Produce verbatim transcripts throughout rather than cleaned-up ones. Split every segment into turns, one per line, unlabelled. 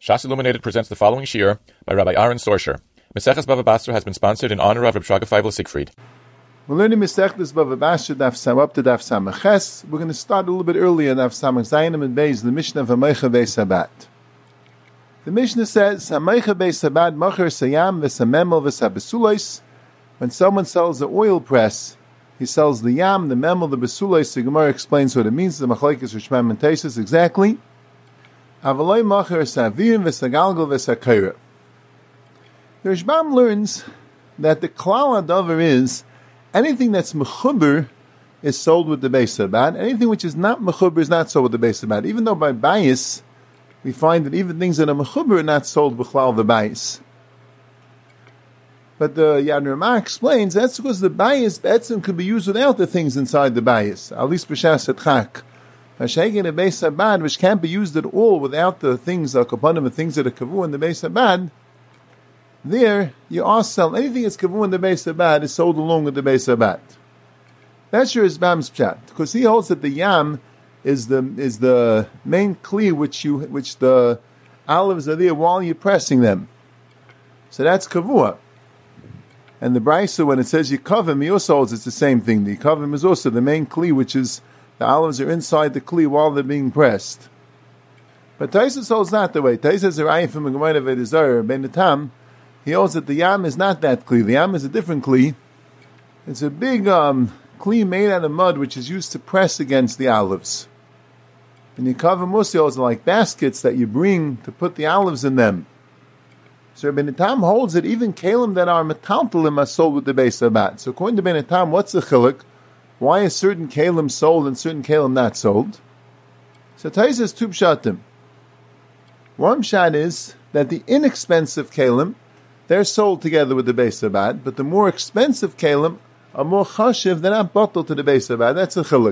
Shas Illuminated presents the following shiur by Rabbi Aaron Sorsher. Maseches Bava Basra has been sponsored in honor of Reb Shraga Feivel Siegfried.
We're learning Maseches Bava Basra, Daf Sam up to Daf Samaches. We're going to start a little bit earlier in Daf Samach Zayinim and Beis, the Mishnah of Hamaycha Beis Sabat. The Mishnah says, Hamaycha Beis Sabat Macher Sayam V'Samemel V'Sabesulos. When someone sells the oil press, he sells the yam, the memel, the besulos. The Gemara explains what it means. The machlekes Rishmam and Taisus exactly. Avaloi macher savirim v'sagalgal v'sakayra. The Rishmam learns that the klal hadavar is anything that's mechuber is sold with the beis sabat. Anything which is not mechuber is not sold with the beis sabat. Even though by bias we find that even things that are mechuber are not sold b'chlal the bias. But the Yad Ramah explains that's because the bias betzim could be used without the things inside the bias. At least b'shas etchak. Hashegin a beis sabad, which can't be used at all without the things, the kapanim, the things that are kavu in the beis sabad. There, you are selling anything that's kavu in the beis sabad is sold along with the beis sabad. That's your Isbam's pshat, because he holds that the yam is the is the main kli which you which the olives are there while you're pressing them. So that's kavua. And the Brisa, when it says Yikavim, he also holds it's the same thing. The Yikavim is also the main kli, which is the olives are inside the kli while they're being pressed. But Taisus holds not the way. Taisus is a raya from the Gemara of Edizar, Ben Tam. He holds that the yam is not that kli. The yam is a different kli. It's a big um, kli made out of mud, which is used to press against the olives. And Yikavim also holds like baskets that you bring to put the olives in them. So Ben Tam holds that even kalim that are metaltalim are sold with the beis sabat. So according to Ben Tam, what's the chiluk? Why is certain kalim sold and certain kalim not sold? So Tais has two pshatim. One pshat is that the inexpensive kalim, they're sold together with the beis sabat, but the more expensive kalim are more chashiv, they're not bottled to the beis sabat. That's a chiluk.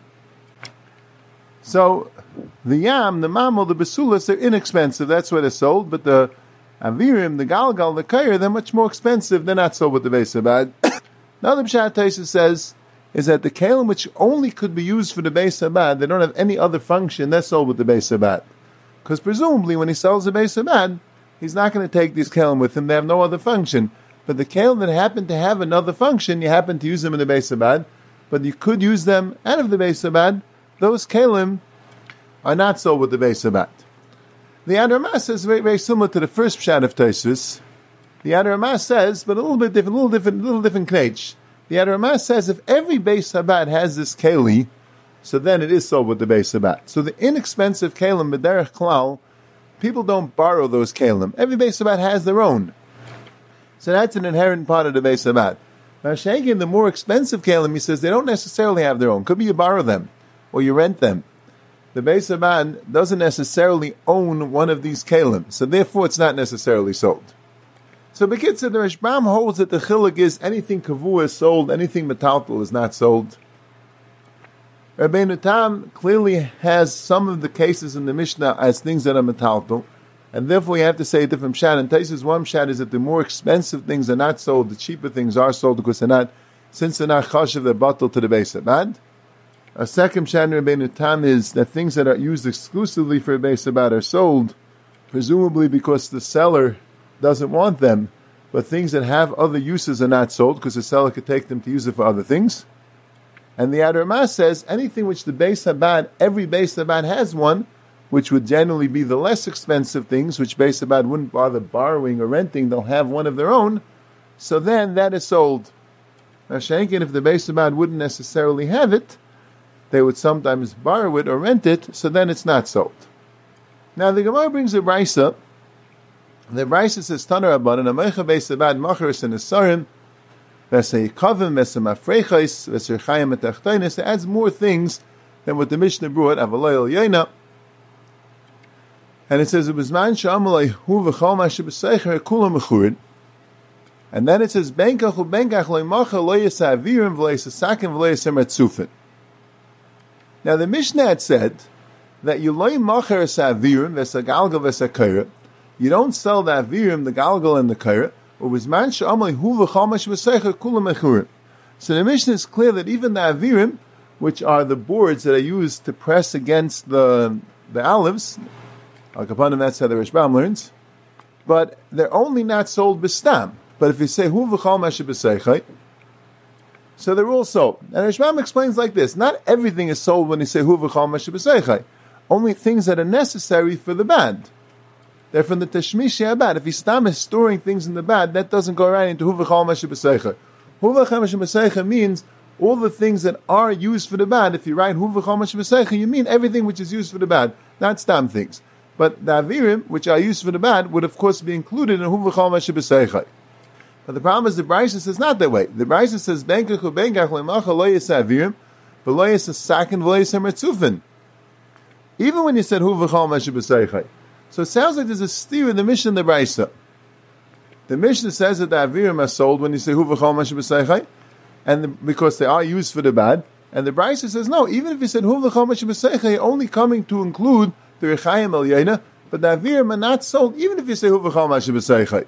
So the yam, the mamel, the besulas, they're inexpensive. That's where they're sold, but the avirim, the galgal, the kair, they're much more expensive. They're not sold with the beis sabat. Another pshat Taisus says is that the kalim which only could be used for the beis sabat, they don't have any other function, they're sold with the beis sabat. Because presumably when he sells the beis sabat, he's not going to take these kalim with him, they have no other function. But the kalim that happen to have another function, you happen to use them in the beis sabat, but you could use them out of the beis sabat, those kalim are not sold with the beis sabat. The Yad Ramah says very, very similar to the first pshat of Taisus. The Yad Ramah says, but a little bit different, a little different, a little different knetch. The Yad Ramah says if every beis sabat has this keli, so then it is sold with the beis sabat. So the inexpensive kelim b'derech klal, people don't borrow those kelim. Every beis sabat has their own. So that's an inherent part of the beis sabat. Now Shagin, the more expensive kelim, he says they don't necessarily have their own. Could be you borrow them or you rent them. The beis sabat doesn't necessarily own one of these kelim, so therefore it's not necessarily sold. So Bekitzer, the Rishbam holds that the chiluk is anything kavu is sold, anything metaltal is not sold. Rabbeinu Tam clearly has some of the cases in the Mishnah as things that are metaltal, and therefore you have to say a different pshat. And Taisus one pshat is that the more expensive things are not sold, the cheaper things are sold because they're not, since they're not chashiv, they're bottled to the beis sabat. A second pshat in Rabbeinu Tam is that things that are used exclusively for a beis sabat are sold, presumably because the seller doesn't want them, but things that have other uses are not sold because the seller could take them to use it for other things. And the Yad Ramah says anything which the beis sabat, every beis sabat has one, which would generally be the less expensive things, which beis sabat wouldn't bother borrowing or renting, they'll have one of their own, so then that is sold. Now Shankin, if the beis sabat wouldn't necessarily have it, they would sometimes borrow it or rent it, so then it's not sold. Now the Gemara brings a brisa. The Brisa says, Tanar Rabbanan, Amaycha beis sabat macheres and esarim, v'seikavim, v'semafreichais, v'serchayim etachtoinis. It adds more things than what the Mishnah brought, Avaloi el Yaina. And it says, Ubizman sha'amalai hu v'chol ma'ashe b'seicher kula mechurid. And then it says, Benkach u benkach loy macha loy yisavirim v'loy yisasakim v'loy yisametzufin. Now the Mishnah had said that you loy macher savirim v'sagalgal v'sakayra. You don't sell the avirim, the galgal, and the kaira. So the Mishnah is clear that even the avirim, which are the boards that are used to press against the the olives, Like upon them, that's how the Rashbam learns. But they're only not sold b'stam. But if you say hu v'chol mashe b'seichai, so they're all sold. And Rashbam explains like this: not everything is sold when you say hu v'chol mashe b'seichai. Only things that are necessary for the band. They're from the Tashmishi Abad. If Istam is storing things in the bad, that doesn't go right into Hu v'chol mashe b'seicha. Hu v'chol mashe b'seicha means all the things that are used for the bad. If you write Hu v'chol mashe b'seicha, you mean everything which is used for the bad, not Stam things. But the Avirim, which are used for the bad, would of course be included in Hu v'chol mashe b'seicha. But the problem is the Brisa says not that way. The Brisa says Benkach u benkach le'macha lo yisa Avirim, v'lo yisa sakin v'lo yisa metzufin. Even when you said Hu v'chol mashe b'seicha. So it sounds like there's a steer in the Mishnah and the Brisa. The Mishnah says that the Avirim are sold when you say Hu v'chol mashe b'seichai, and the, because they are used for the bad. And the Brisa says no, even if you said Hu v'chol mashe b'seichai, you're only coming to include the Rechayim El Yaina, but the Avirim are not sold even if you say Hu v'chol mashe b'seichai.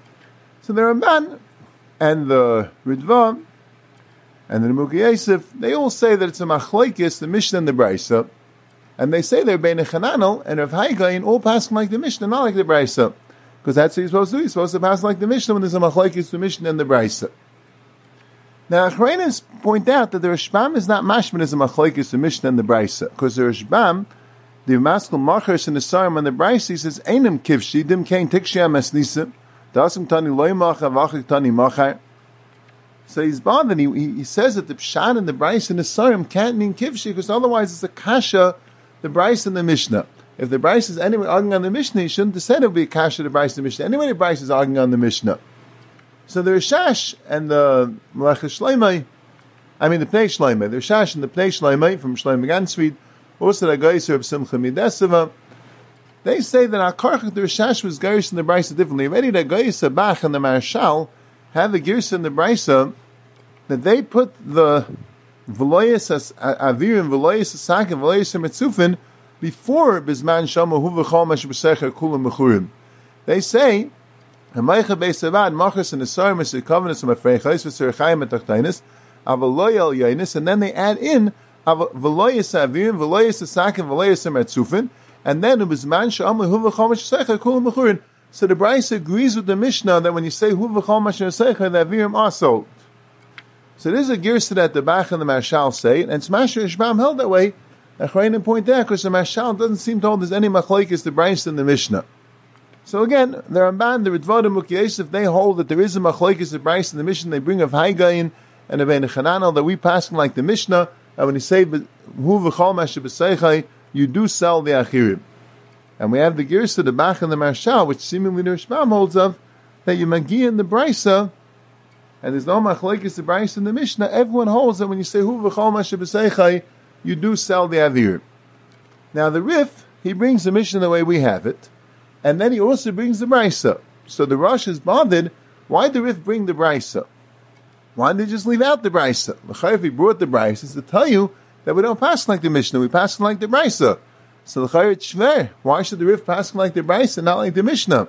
So the Ramban and the Ritva and the Nemuki Yosef, they all say that it's a machlokes, the Mishnah and the Brisa. And they say they're Bein Chananel and Rav Haigayin all passing like the Mishnah, not like the Brisa. Because that's what you're supposed to do. You're supposed to pass like the Mishnah when there's a machlokes, the Mishnah and the Brisa. Now, Achrayim point out that the Rashbam is not mashman as a machlokes, the Mishnah and the Brisa. Because the Rashbam, the Maskul Machers and the Sarim and the Brisa, he says, Einem kivshi, dim kain tikshia mesnisa, dasum tani loy macha, vachik tani machar. So he's bothered. He, he says that the Pshat and the Brisa and the Sarim can't mean kivshi, because otherwise it's a kasha, the Brisa and the Mishnah. If the Brisa is anyway arguing on the Mishnah, he shouldn't have said it would be a kasha the Brisa and the Mishnah. Anyway, the Brisa is arguing on the Mishnah. So the Rishash and the Melech Shleimai, I mean the Pnei Shleimai, the Rishash and the Pnei Shleimai from Shleimai Gansvid, also the Geiser of Simcha Mideseva, they say that Akarchak the Rishash was Geiser and the Brisa differently. Already the Geiser Bach and the Marshal have the Geiser and the Brisa that they put the V'loyes Avirim, V'loyes Sakin, V'loyes Metzufin before Bizman Shama Hu v'chol mashe b'seicha kulam mechurim. They say Hamaycha Beisavad Machas and Nesarim Esikavanus Mafreichais V'Serachayim Etachtainus Avaloyel Yainis, and then they add in V'loyes Avirim, V'loyes Sakin, V'loyes Metzufin, and then Bizman Shama Hu v'chol mashe b'seicha kulam mechurim. So the Brisa agrees with the Mishnah that when you say Hu v'chol mashe b'seicha, the Avirim are sold. So there's a girsa that the Bach and the Marshal say, and Smash Rashbam held that way. Achrayim point out because the Marshal doesn't seem to hold there's any machlokes the Brisa and the Mishnah. So again, the Ramban, the Ritva, the Nemuki Yosef, they hold that there is a machlokes the Brisa and the Mishnah. They bring of Haigayin and of Bein Chananel that we pass like the Mishnah, and when you say Hu v'chol mashe b'seichai, you do sell the Achirim. And we have the girsa the Bach and the Marshal, which seemingly the Rashbam holds of that you magi in the Brisa. And there's no machlokes the Brisa in the Mishnah. Everyone holds that when you say Hu v'chol mashe b'seichai, you do sell the Avir. Now the Rif, he brings the Mishnah the way we have it, and then he also brings the Brisa. So the Rosh is bothered. Why did the Rif bring the Brisa? Why did he just leave out the Brisa? If he brought the Brisa, is to tell you that we don't pass like the Mishnah, we pass like the Brisa. So the it's shver. Why should the Rif pass like the Brisa, not like the Mishnah?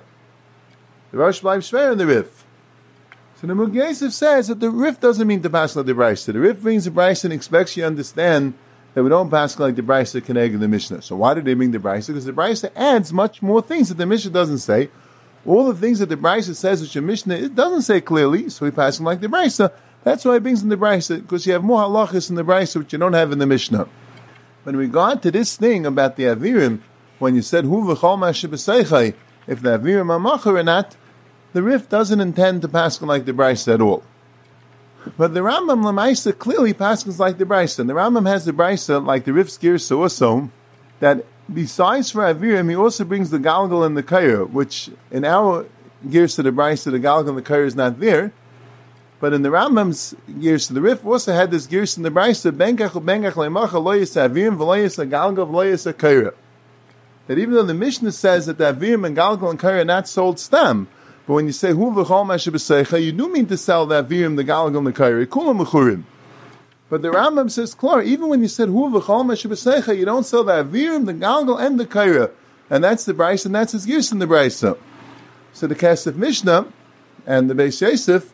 The Rosh bleibt shver in the Rif. So the Nemuki Yosef says that the Rif doesn't mean to pass like the Brisa. The Rif brings the Brisa and expects you to understand that we don't pass like the Brisa Keneg in the Mishnah. So why did they bring the Brisa? Because the Brisa adds much more things that the Mishnah doesn't say. All the things that the Brisa says, which the Mishnah it doesn't say clearly, so we pass them like the Brisa. That's why it brings in the Brisa, because you have more halachas in the Brisa which you don't have in the Mishnah. But in regard to this thing about the Avirim, when you said Hu v'chol mashe b'seichai, if the Avirim are machar or not, the Rif doesn't intend to pass like the Brisa at all. But the Rambam Lamaisa clearly passes like the Brisa. And the Rambam has the Brisa, like the Rif's Girsa also, that besides for Avirim, he also brings the Galgal and the Kair, which in our Girsa, the Brisa, the Galgal and the Kair is not there. But in the Rambam's Girsa, the Rif also had this Girsa in the Brisa, Benkach Benkach Leimacha Loyas Avirim, V'loyas Galgal, V'loyas Kair. That even though the Mishnah says that the Avirim and Galgal and Kair are not sold stam, but when you say Hu v'chol mashe b'seicha, you do mean to sell the Avirim, the Galgal, and the Kairi, kulam mechurim. But the Rambam says, Klar, even when you said Hu v'chol mashe b'seicha, you don't sell the Avirim, the Galgal, and the Kairi. And that's the Brisa, and that's his use in the Brisa. So the Kesef Mishnah and the Beis Yosef,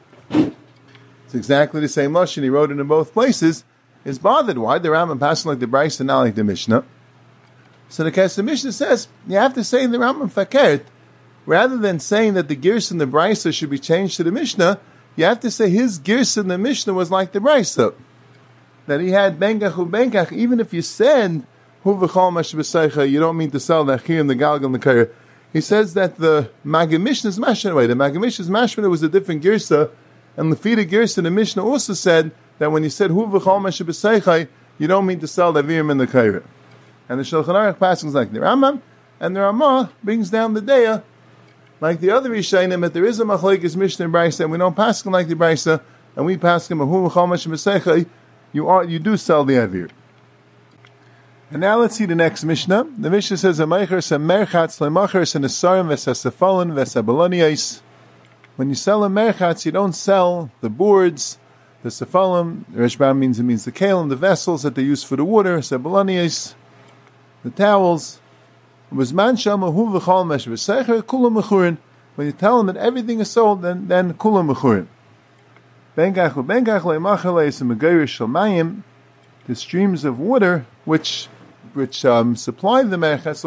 it's exactly the same lashon, he wrote it in both places, is bothered. Why the Rambam passing like the Brisa, not like the Mishnah? So the Kesef Mishnah says, you have to say in the Rambam Fakert, rather than saying that the Girs in the Brisa should be changed to the Mishnah, you have to say his Girs in the Mishnah was like the Brisa. That he had Bengach u Bengach, even if you said, Hu v'chol ma shebeseicha, you don't mean to sell the Achir and the Galgal and the Kair. He says that the Maggid Mishnah is mashman away. The Maggid Mishnah's mashman was a different Girsa, and the Fida Girsa in the Mishnah also said that when you said Hu v'chol ma shebeseicha, you don't mean to sell the Avirim and the Kair. And the Shulchan Aruch passes like the Rambam, and the Ramah brings down the Deya, like the other Rishayim, that there is a Machlokes Mishnah in Brisa, and we don't pass him like the Brisa, and we pass him a Hu v'chol ma shebeseicha, you are you do sell the Avir. And now let's see the next Mishnah. The Mishnah says, "Amaycher se merchatz lemacher se nesarim v'sasefalin v'sabaloniais." When you sell a merchatz, you don't sell the boards, the sefalim. The Rashbam means it means the kale and the vessels that they use for the water, sabaloniais, the towels. Was man shama hu v'chal mesh v'secher kulam mechurin. When you tell them that everything is sold, then then kulam mechurin. Bengach u'bengach le'macher le'esim megayrish shalmayim. The streams of water which which um, supply the merchatz,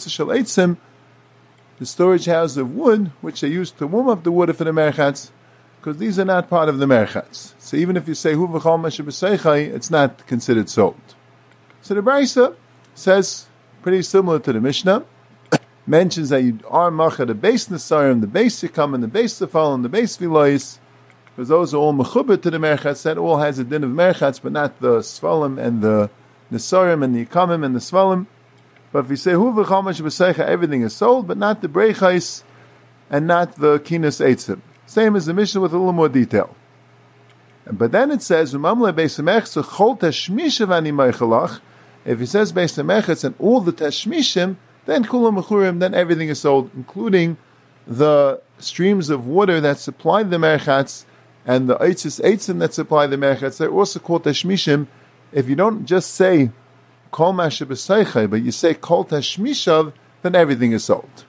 the storage house of wood, which they use to warm up the water for the merchatz, because these are not part of the merchatz. So even if you say hu v'chol ma shebeseichai, it's not considered sold. So the Brisa says, pretty similar to the Mishnah, mentions that you are macha the base nesarim, the base yikam, and the base sefal, and the base vilois, because those are all mechuber to the merchatz. That all has a din of merchatz, but not the svalim and the nesarim and the yikamim and the svalim. But if you say hu v'chol ma shebeseicha, everything is sold, but not the brechais and not the kinas eitzim. Same as the Mishnah with a little more detail. But then it says, "Umamle beisamech so chol tashmishav ani meichalach." If he says beisamechets and all the tashmishim, then kulam mechurim, then everything is sold, including the streams of water that supply the merchatz and the eitzis eitzim that supply the merchatz. They're also called tashmishim. If you don't just say kol ma shebeseicha, but you say kol tashmishav, then everything is sold.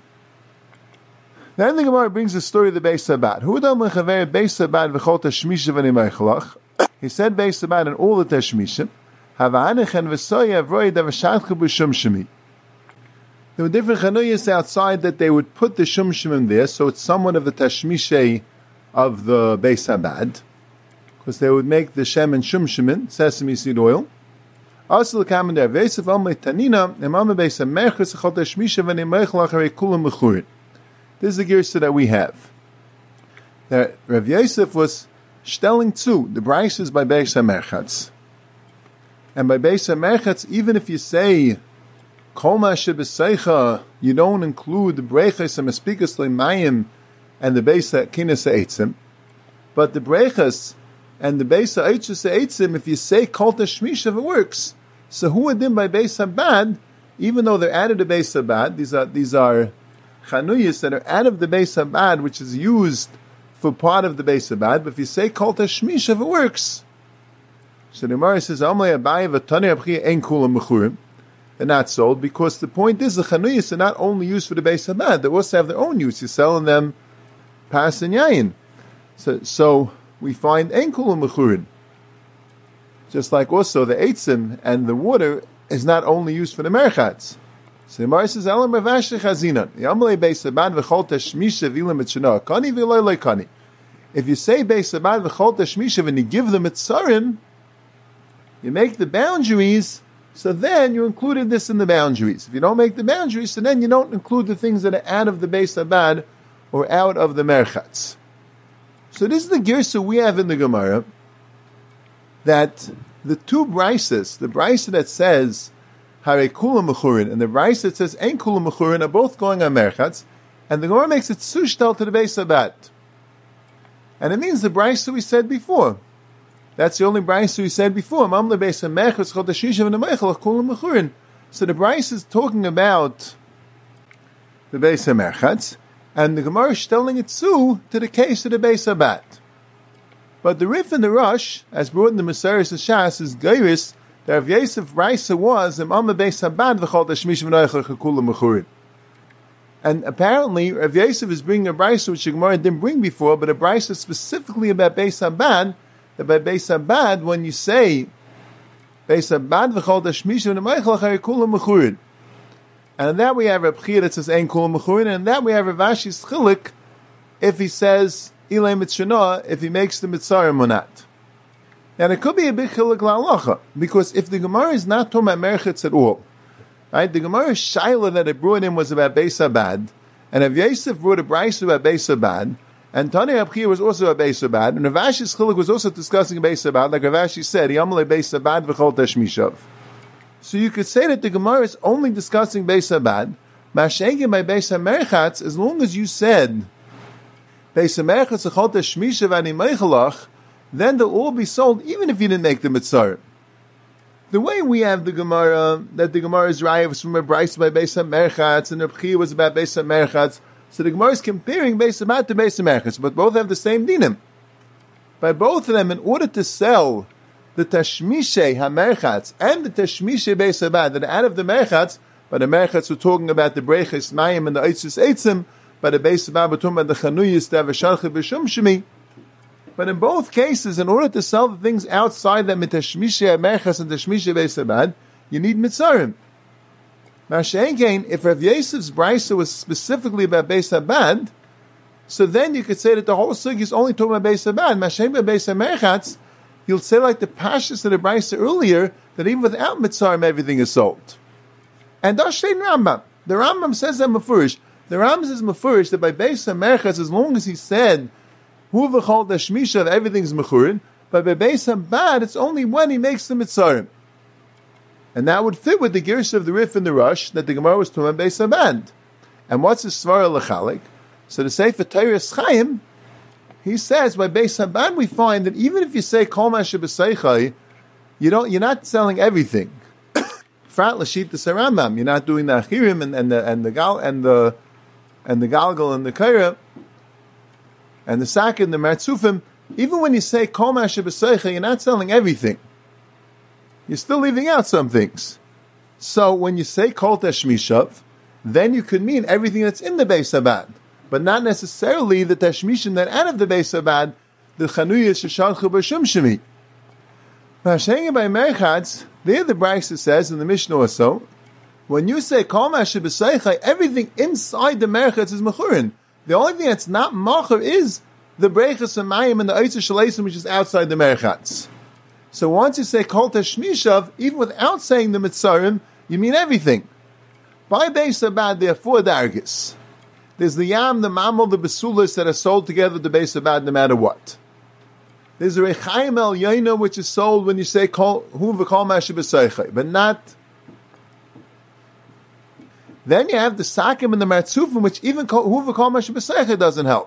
Then the Gemara brings the story of the Beis Abad. Who dam lechaver Beis Abad v'chol tashmishav ani meichalach? He said Beis Abad and all the tashmishim. Havanechen v'soya vroy davashatchu b'shum shemi. There were different chanuyas outside that they would put the shum shemim there, so it's somewhat of the tashmishay of the Beis Abad, because they would make the shem and shum shemin, sesame seed oil. Also, the common there, Vesef Amle Tanina, Imam Beis Merchus Chol Tashmishav and Imeichalach Harei Kulam Mechurin. This is the girsa that we have. That Rav Yosef was stelling to the Brises by Beis HaMerchatz. And by Beis HaMerchatz, even if you say Kol Ma Shebeseicha, you don't include the Brechas and Mespikas Leimayim and the Beis HaKinas HaEitzim, but the Brechas and the Beis HaEitzis HaEitzim, if you say Kol Tashmishav, it works. So who are them by Beis Abad, even though they're added to Beis Abad, these are these are chanuyas that are out of the Beis Abad, which is used for part of the Beis Abad, but if you say Kol Tashmishav, it works. So the Gemara says, Amlei Abaye v'Tani Abchia ein kulam mechurim. They're not sold, because the point is the chanuyas are not only used for the Beis Abad, they also have their own use. You're selling them pas and yayin. So, so we find ein kulam mechurim. Just like also the eitzim and the water is not only used for the merchatz. So the Gemara says, Elam Ravash Chazinan. Yamalei Beis Abad v'chol tashmisha v'ilam etshana kani v'loy loy kani. If you say Beis Abad v'chol tashmisha and you give them etzarim, you make the boundaries. So then you included this in the boundaries. If you don't make the boundaries, so then you don't include the things that are out of the Beis Abad or out of the merchatz. So this is the girsa we have in the Gemara, that the two brises, the brisa that says Harei Kulam Mechurin and the brisa that says Ein Kulam Mechurin, are both going on merchatz, and the Gemara makes it sushtal to the Beis Abad. And it means the brisa we said before. That's the only brisa we said before. Mamle Beis HaMerchatz Chol Tashmishav and Meichalach Kulam Mechurin. So the brisa is talking about the Beis HaMerchatz, and the Gemara is telling it too to the case of the Beis Abad. But the Rif and the Rush, as brought in the Maseres Shas, is Geiris, that Rav Yosef Brisa was Imam Beis Abad v'chol tashmishav v'noichalach kulam mechurin. And apparently Rav Yosef is bringing a Brisa which the Gemara didn't bring before, but a Brisa specifically about Beis Abad, that by Beis Abad, when you say Beis Abad v'chol tashmishav v'noichalach kulam mechurin, And in that we have Reb Chia that says Ein Kol Mechurin, and in that we have Rav Ashi's Chilik if he says Ilay Mitzvah, if he makes the Mitzarim or not. And it could be a big Chilik La'alacha, because if the Gemara is not talking about Merchitz at all, right, the Gemara Shaila that it brought in was about Beis Abad, and if Yosef brought a Brisa about Beis Abad, and Tani Reb Chia was also about Beis Abad, and Rav Ashi's Chilik was also discussing Beis Abad, like Rav Ashi said, Yamalei Beis Abad v'chol tashmishav. So you could say that the Gemara is only discussing Beis Abad, Mashengin by Beis HaMerchatz, as long as you said Beis HaMerchatz v'chol tashmishav ani meichalach, then they'll all be sold, even if you didn't make the Mitzvah. The way we have the Gemara, that the Gemara is right, was from a Brisa by Beis HaMerchatz, and Reb Chia was about Beis HaMerchatz, so the Gemara is comparing Beis Abad to Beis HaMerchatz, but both have the same dinim. By both of them, in order to sell the Tashmishe HaMerchatz and the Tashmishe Beis Abad, that out of the Merchatz, by the Merchatz we're talking about the Breiches Mayim and the Eitzis Eitzim, by the Beis Abad we're talking about the Chanuyis, the Avashalchi B'Shum Shemi. But in both cases, in order to sell the things outside them, Tashmishe HaMerchatz and Tashmishe Beis Abad, you need Mitzarim. Mashenkein, if Rav Yosef's Brisa was specifically about Beis Abad, so then you could say that the whole sugi is only talking about Beis Abad. Mashenkein by Beis HaMerchatz, you'll say like the Pashas of the Brisa earlier, that even without Mitzarim, everything is sold. And Dashtein Rambam. The Rambam says that Mefurish. The Rambam says Mefurish that by Beis HaMerchatz, as long as he said, Hu v'chol tashmishav, everything's mechurin, but by Beis Abad, it's only when he makes the Mitzarim. And that would fit with the Gersh of the Rif and the Rush that the Gemara was talking about Beis Abad. And what's the Svara L'chalik? So to say for Teiras Chaim, he says by Beis Abad we find that even if you say Kol Masha B'Seichai, you don't, you're not selling everything. Frat L'Shit the Sarambam, you're not doing the Achirim and, and the and the Gal and the and the Galgal and the Kaira and the Sak and the Matzufim. Even when you say Kol Masha B'Seichai, you're not selling everything. You're still leaving out some things. So when you say Kol Tashmishav, then you could mean everything that's in the Beis Abad, but not necessarily the Tashmishim that out of the Beis Abad, the Chanuyas Sheshalchu B'Shum Shemi. Mashengi by Merchatz, there the Brisa says in the Mishnah also, when you say Kol Masha B'Seichai, everything inside the Merchatz is Mechurin. The only thing that's not Machur is the Breiches Hamayim and the Eitzer Shaleisim, which is outside the Merchatz. So once you say Kol Tashmishav, even without saying the Mitzarim, you mean everything. By Beis Abad, there are four dargis. There's the Yam, the Mamel, the Besulis that are sold together with the Beis Abad no matter what. There's the Rechaim El Yaina, which is sold when you say Hu V'Kol Masha B'Seichai, but not. Then you have the Sakim and the Matzufim, which even Hu V'Kol Masha B'Seichai doesn't help.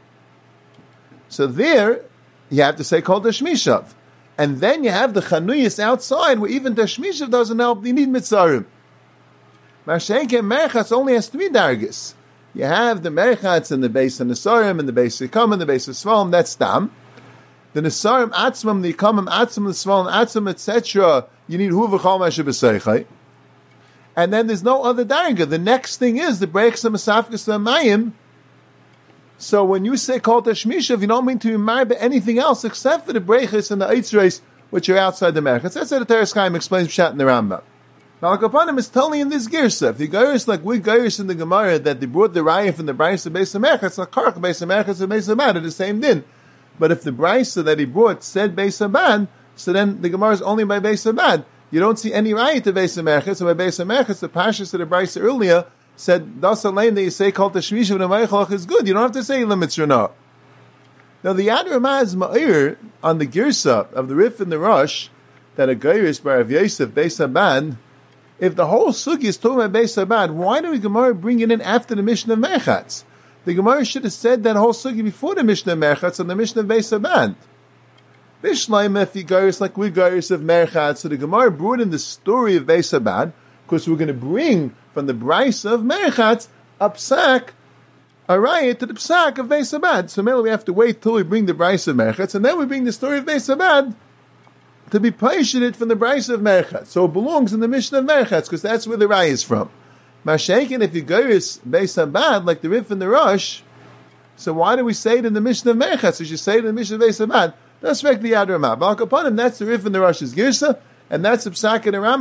So there, you have to say Kol Tashmishav. And then you have the Chanuyas outside, where even Tashmishav doesn't help, you need Mitzarim. Mashenke Merchatz only has three dargis. You have the Merchatz and the Beis HaNesarim and the Beis HaKam and the Beis HaSvalim, that's Tam. The Nesarim Atzmam, the Yikamim Atzmam, the Svalim Atzmam, et cetera, you need Hu V'Chol Masha B'Seichai. And then there's no other darga. The next thing is the Breiches HaMasafkas HaMayim. So when you say Kol Tashmishav, you don't mean to remember anything else except for the Breiches and the Eitzreis, which are outside the Merchatz. That's how the Teres Chaim explains Pshat in the Rambam. Now, Kapanim is telling in this Girsa, if the Gairis like we Gairis in the Gemara that they brought the Raya from the Brisa Beis HaMerchatz, like Kark Beis HaMerchatz and Beis Abad are the same din. But if the Brisa that he brought said Beis Abad, so then the Gemara is only by Beis Abad. You don't see any Raya to Beis HaMerchatz, so by Beis HaMerchatz, the Pashas of the Brisa earlier said, Das Alain that you say Kol Tashmishav and Amaychalach is good. You don't have to say limits or not. Now the Yad Ramah is Ma'ir on the Girsa of the Rif and the Rush that a Gairis by Rav Yosef Beis Abad. If the whole sugi is talking about Beis Abad, why do we Gemara bring it in after the Mishnah of Merchatz? The Gemara should have said that whole sugi before the Mishnah of Merchatz and the Mishnah of Beis Abad. Bishleim if you Gairis like we Gairis of Merchatz, so the Gemara brought in the story of Beis Abad, because we're going to bring from the Brisa of Merchatz a psak, a raya to the psak of Beis Abad. So maybe we have to wait till we bring the Brisa of Merchatz, and then we bring the story of Beis Abad to be patient from the Brisa of Merchatz. So it belongs in the Mishnah of Merchatz, because that's where the raya is from. Mashenkin, if you go Beis Abad, like the Rif and the Rush, so why do we say it in the Mishnah of Merchatz? We should say it in the Mishnah of Beis Abad. That's right, the Yad Ramah. Balkapanim, that's the Rif and the Rush's Girsa, and that's the Psak and the Rambam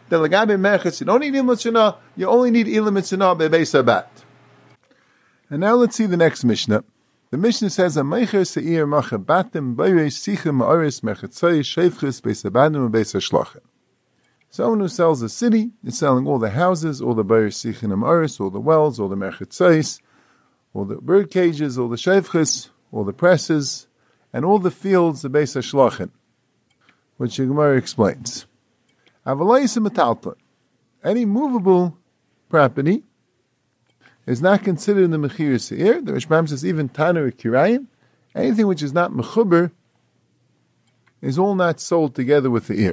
the lagabe merchetz, you don't need ilim mitzvah, you only need ilim mitzvah bebeis habat. And now let's see the next Mishnah. The Mishnah says, "Amaycher seir machabatim bayis sichem ma'aris merchetzay shevchus beis habadim and beis hashlachem." Someone who sells a city is selling all the houses, all the bayis sichem ma'aris, all the wells, all the merchetzayis, all the bird cages, all the shevchus, all the presses, and all the fields, the beis hashlachem, which the Gemara explains. Avalayis metalton, any movable property is not considered in the Mechir Seir. The Rishbam says even Tanur Kirayim, anything which is not Mechuber, is all not sold together with the ear.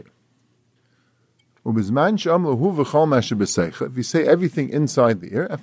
If you say everything inside the ear,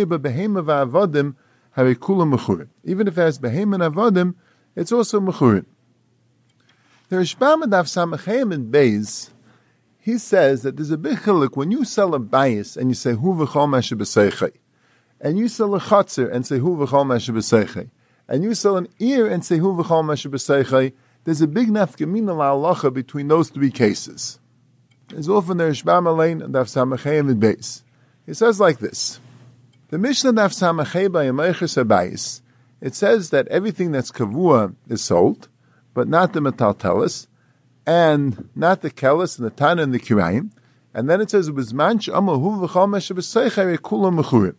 even if it has Behem and Avadim, it's also Mechurim. The Rishbam Adav Samachem in Beis, he says that there's a big chiluk when you sell a bayis and you say Hu v'chol mashe b'seichei, and you sell a chatzir and say Hu v'chol mashe b'seichei, and you sell an ear and say Hu v'chol mashe b'seichei, there's a big nafkamina la'alacha between those three cases. There's often the Rishbam Alein and Daf Samachem in Beis. He says like this: the Mishnah Daf Samachem by Yemeiches HaBayis, it says that everything that's kavua is sold, but not the metaltelis, and not the kelis and the tana and the kirayim. And then it says, "Ubizman she'amar hu v'chol mashe b'seichei kulam mechurim."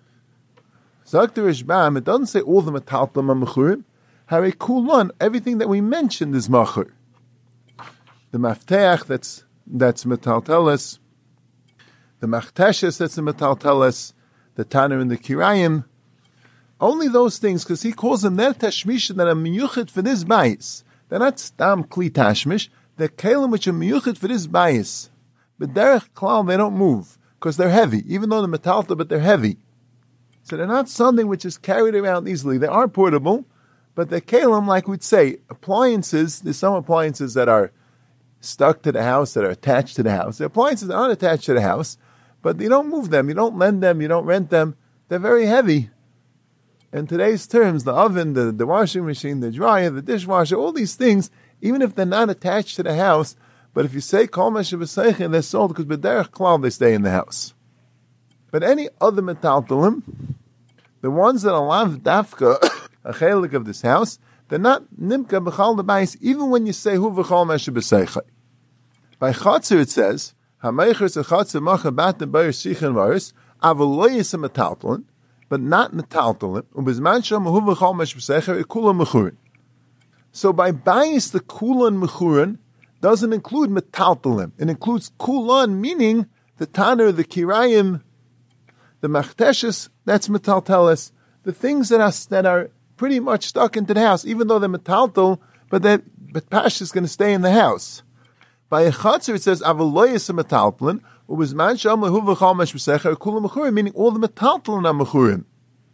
Zok the Rishbam, it doesn't say all the metaltelim are mechurim. Hare kulan, everything that we mentioned is mechur. The mafteach, that's that's metaltelis. The machteshes, that's the metaltelis. The tana and the kirayim. Only those things, because he calls them their tashmish that are miyuchid for this bayis. They're not stam kli tashmish. They're kelim which are miyuchid for this bayis. But derech klal, they don't move because they're heavy, even though they're metalta, but they're heavy. So they're not something which is carried around easily. They are portable, but they're kelim, like we'd say, appliances. There's some appliances that are stuck to the house, that are attached to the house. The appliances aren't attached to the house, but you don't move them, you don't lend them, you don't rent them. They're very heavy. In today's terms, the oven, the, the washing machine, the dryer, the dishwasher, all these things, even if they're not attached to the house, but if you say kol mashe b'seichei, they're sold because b'derech klal they stay in the house. But any other metaltelim, the ones that are lav dafka, a chelik of this house, they're not nimka b'chal the bayis, even when you say hu v'chol mashe b'seichei. By chatzir it says, ha'meichers a chatzir macha bat the bayir sichen varis, avaloyis a metaltelim, but not metaltelim. Ubizman sham hu v'chol mashe b'seichei kulam mechurin. So by bayis the kulan mechurin doesn't include metaltelim. It includes kulan, meaning the taner, the kirayim, the machteshes, that's metaltelis, the things that are that are pretty much stuck into the house, even though they're metaltel, but that but pash is going to stay in the house. By a chatzir it says avaloyis a metaltelin, ubizman sham hu v'chol mashe b'seichei kulam mechurin, meaning all the metaltelin are mechurin,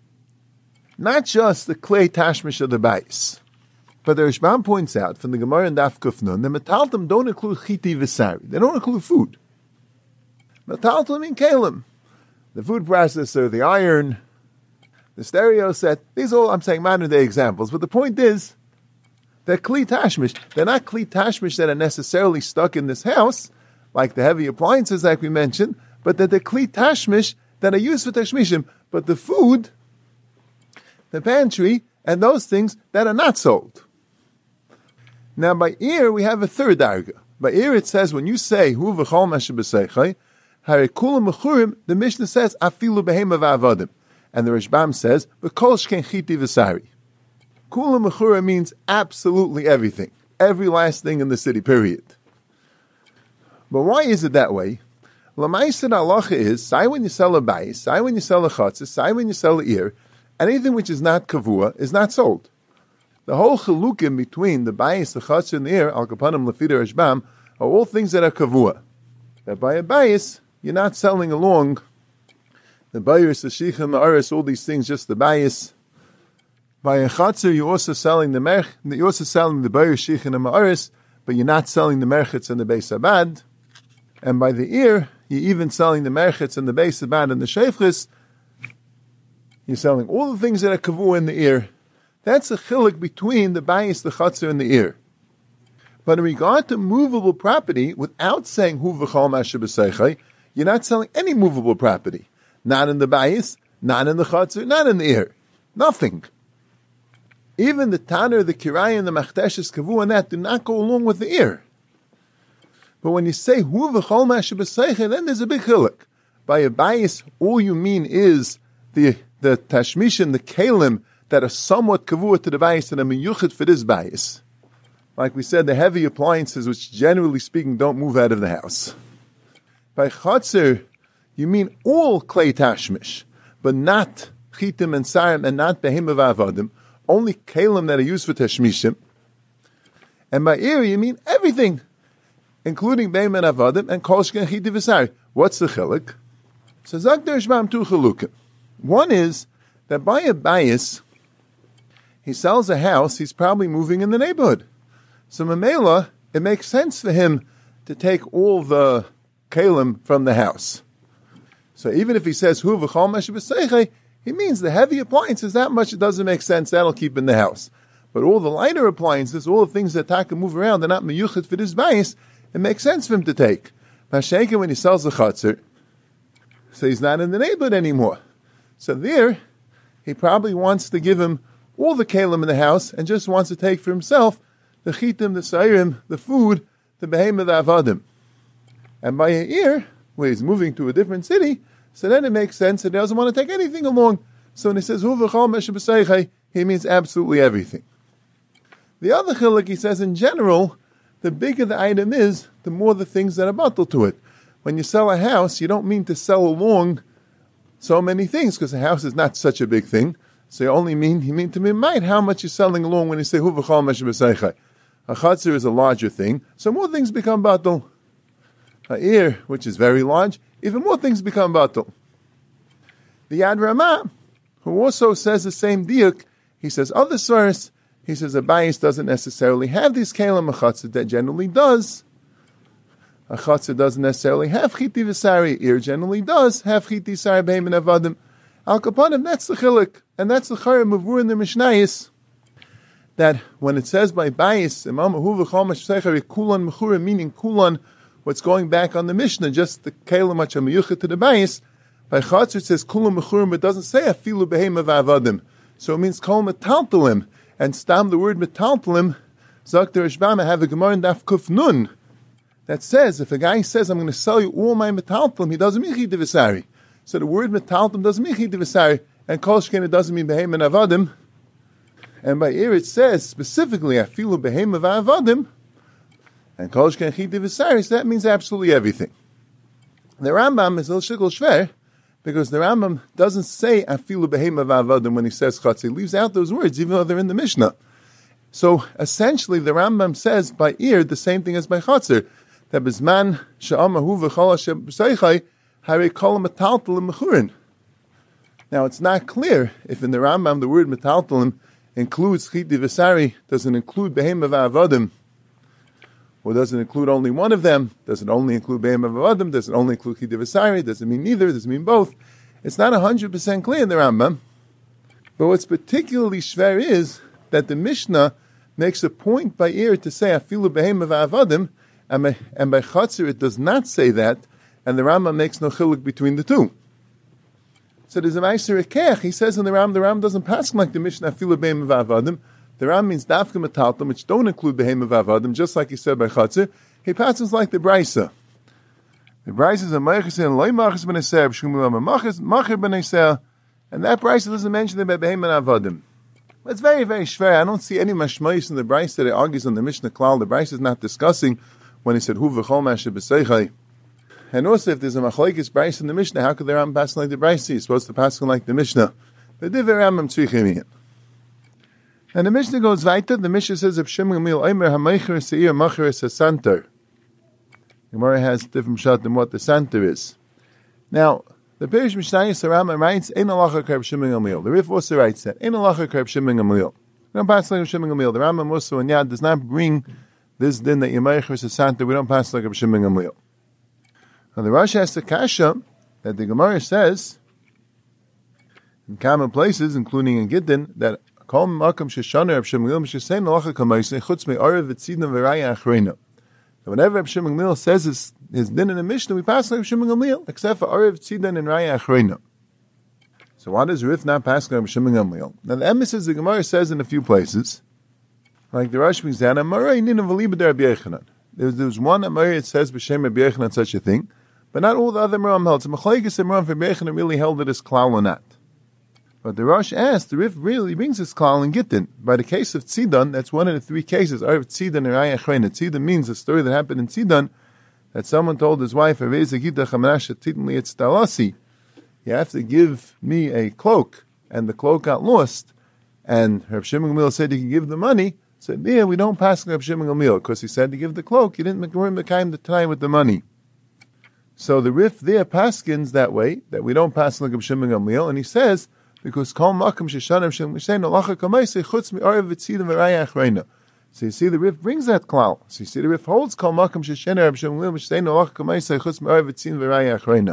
not just the clay tashmish of the bais. But the Rishbam points out from the Gemara and Daf Kufnun, the metaltem don't include chiti v'sari. They don't include food. Metaltem mean kalim. The food processor, the iron, the stereo set. These are all, I'm saying, modern day examples. But the point is, they're kli tashmish. They're not kli tashmish that are necessarily stuck in this house, like the heavy appliances like we mentioned, but that they're kli tashmish that are used for tashmishim. But the food, the pantry, and those things that are not sold. Now, by ear, we have a third darga. By ear, it says, when you say, hu v'chol mashe b'seichei, hare kulam mechurim, the Mishnah says, afilu behema v'avadim. And the Rishbam says, v'kol shken chiti v'sari. Kulam mechurim means absolutely everything. Every last thing in the city, period. But why is it that way? L'maised halacha is, say when you sell a bayis, say when you sell a chatzis, say when you sell a ear, anything which is not kavua is not sold. The whole chilukim between the bayis, the chatzir, and the ear, al kapanim lefida Rishbam, are all things that are kavua. That by a bayis, you're not selling along the bayis, the shichem, the aris, all these things, just the bayis. By a chatzir, you're also selling the merch, you're also selling the bayis, shichem, and the aris, but you're not selling the merchets and the beis abad. And by the ear, you're even selling the merchets and the beis abad and the shefchis. You're selling all the things that are kavua in the ear. That's a chilik between the bayis, the chatzir, and the ear. But in regard to movable property, without saying hu v'chol masher b'seichai, you're not selling any movable property. Not in the bayis, not in the chatzir, not in the ear. Nothing. Even the Tanner, the Kirai, and the Machdeshes, Kavu, and that do not go along with the ear. But when you say hu v'chol masher b'seichai, then there's a big chiluk. By a bayis, all you mean is the the tashmishin, the kalim, that are somewhat kavua to the bayis and are miyuchid for this bayis. Like we said, the heavy appliances, which generally speaking don't move out of the house. By chatzir, you mean all clay tashmish, but not chitim and sarim and not behema v'avadim, only kalim that are used for tashmishim. And by ear, you mean everything, including behema and avadim and kol shken chitim v'sari. What's the chiluk? So zak der Rashbam tu chilukim. One is that by a bayis, he sells a house, he's probably moving in the neighborhood. So Mamela, it makes sense for him to take all the kalim from the house. So even if he says hu v'chol masher b'seichai, he means the heavy appliances, that much it doesn't make sense, that'll keep in the house. But all the lighter appliances, all the things that taka move around, they're not meyuchid for this bayis, it makes sense for him to take. Mashenka, when he sells the chatzir, so he's not in the neighborhood anymore. So there, he probably wants to give him all the kalim in the house and just wants to take for himself the chitim, the sairim, the food, the behemah, the avadim. And by a year, where he's moving to a different city, so then it makes sense that he doesn't want to take anything along. So when he says, hu v'chol masher b'seichai, he means absolutely everything. The other chiluk, he says, in general, the bigger the item is, the more the things that are batal to it. When you sell a house, you don't mean to sell along so many things, because a house is not such a big thing. So you only mean, you mean to me, mind how much you're selling along when you say, hu v'chol masher b'seichai. A chatzir is a larger thing, so more things become batal. A ear, which is very large, even more things become batal. The Yad Ramah, who also says the same diuk, he says other source, he says a bayis doesn't necessarily have these kalim, a chatzir that generally does. A chatzir doesn't necessarily have chiti v'sari, ear generally does have chiti v'sari behem and avadim. Al kapanim, that's the chiluk, and that's the chayim of in the Mishnayis, that when it says by bayis, imam hu v'chol masher b'seichai kulan mechurim, meaning kulan, what's going back on the Mishnah, just the kalim which are meyuchet to the bayis. By chatzir it says kulan mechurim, but doesn't say afilu behema v'avadim. So it means kol metaltalim, and stam the word metaltalim. Zok der Rashbam, I have a gemara in Daf Kuf Nun that says if a guy says I'm going to sell you all my metaltalim, he doesn't mean chid v'sari. So the word metaltalim doesn't mean chid v'sari, and kol shken it doesn't mean behema and avadim. And by here it says specifically afilu behema v'avadim, and kol shken chid v'sari, so that means absolutely everything. The Rambam is a little shikol shver, because the Rambam doesn't say afilu behema v'avadim when he says chatzir. He leaves out those words, even though they're in the Mishnah. So essentially, the Rambam says by ear the same thing as by chatzir, that bizman she'ama hu v'chol masher b'seichai harei kol metaltalim mechurin. Now it's not clear if in the Rambam the word metaltalim includes chiti v'sari, does it include behema v'avadim, or does it include only one of them? Does it only include behema v'avadim? Does it only include chiti v'sari? Does it mean neither? Does it mean both? It's not one hundred percent clear in the Rambam. But what's particularly shver is that the Mishnah makes a point by ear to say afilu behema v'avadim, and by, and by chatzir it does not say that, and the Rambam makes no chiluk between the two. So there's a meiser ekech. He says in the Ram, the Ram doesn't pass like the Mishnah afilu behema v'avadim. The Ram means dafka metaltam, which don't include behema v'avadim, just like he said by chatzir. He passes like the brisa. The brisa is a meiches and loy machis b'neser b'shumul machis machir b'neser, and that brisa doesn't mention them by behema v'avadim. But it's very very shver. I don't see any mashmois in the brisa that argues on the Mishnah klal. The brisa is not discussing when he said hu v'chol masher b'seichai. And also, if there's a machlokes brayse in the Mishnah, how could the Rambam pass like the brayse? He's supposed to pass like the Mishnah. But the Rambam tzrichim. And the Mishnah goes weiter. The Mishnah says, "If Shimon Gamliel Omer haMeicher Seir Macher Sasanter." Gemara has different shot than what the santer is. Now, the Pirish Mishnayos Rambam writes, "Ein halacha k'Reb Shimon Gamliel." The Rif also writes that, "Ein halacha k'Reb Shimon Gamliel." We don't pass like Reb Shimon Gamliel. The Rambam also and Yad does not bring this din that Yemeicher Sasanter. We don't pass like Reb Shimon Gamliel. Now the Rashi has the kasha that the Gemara says in common places, including in Gittin, that Kol makam sheshana Reb Shimon Gamliel mishasein halacha kamaisei chutz me'arev v'tzidna v'raya achrena. So whenever Reb Shimon Gamliel says his, his din in the Mishnah, we pass like Reb Shimon Gamliel, except for arev, tzidna, and raya achrena. So why does Rif not pass like Reb Shimon Gamliel? Now the emphasis the Gemara says in a few places, like the Rashi brings down, Amaray nina v'liba de Rabbi Yechanan. There's, there's one Amaray that says b'shem Rabbi Yechanan such a thing, but not all the other Maram held. So Machlekes and Maram for Rabbi Yechanan really held it as klal or not. But the Rosh asked, the Rif really brings his klal in Gittin. By the case of Tzidon, that's one of the three cases. Arev Tzidon and Raya Achrena. Tzidon means a story that happened in Tzidon, that someone told his wife, you have to give me a cloak, and the cloak got lost. And Reb Shimon Gamliel said you can give the money. Said, yeah, we don't pass Reb Shimon Gamliel, because he said to give the cloak, he didn't make the time with the money. So the Rif there paskins that way, that we don't pass Reb Shimon Gamliel, and he says, because kol makam sheshanim shem mishein halacha kamaisei chutz mi'arev v'tzidim v'raya achrena. So you see the Rif brings that klal. So you see the Rif holds kol makam sheshanim Reb Shimon Gamliel mishein halacha kamaisei chutz mi'arev v'tzidim v'raya achrena.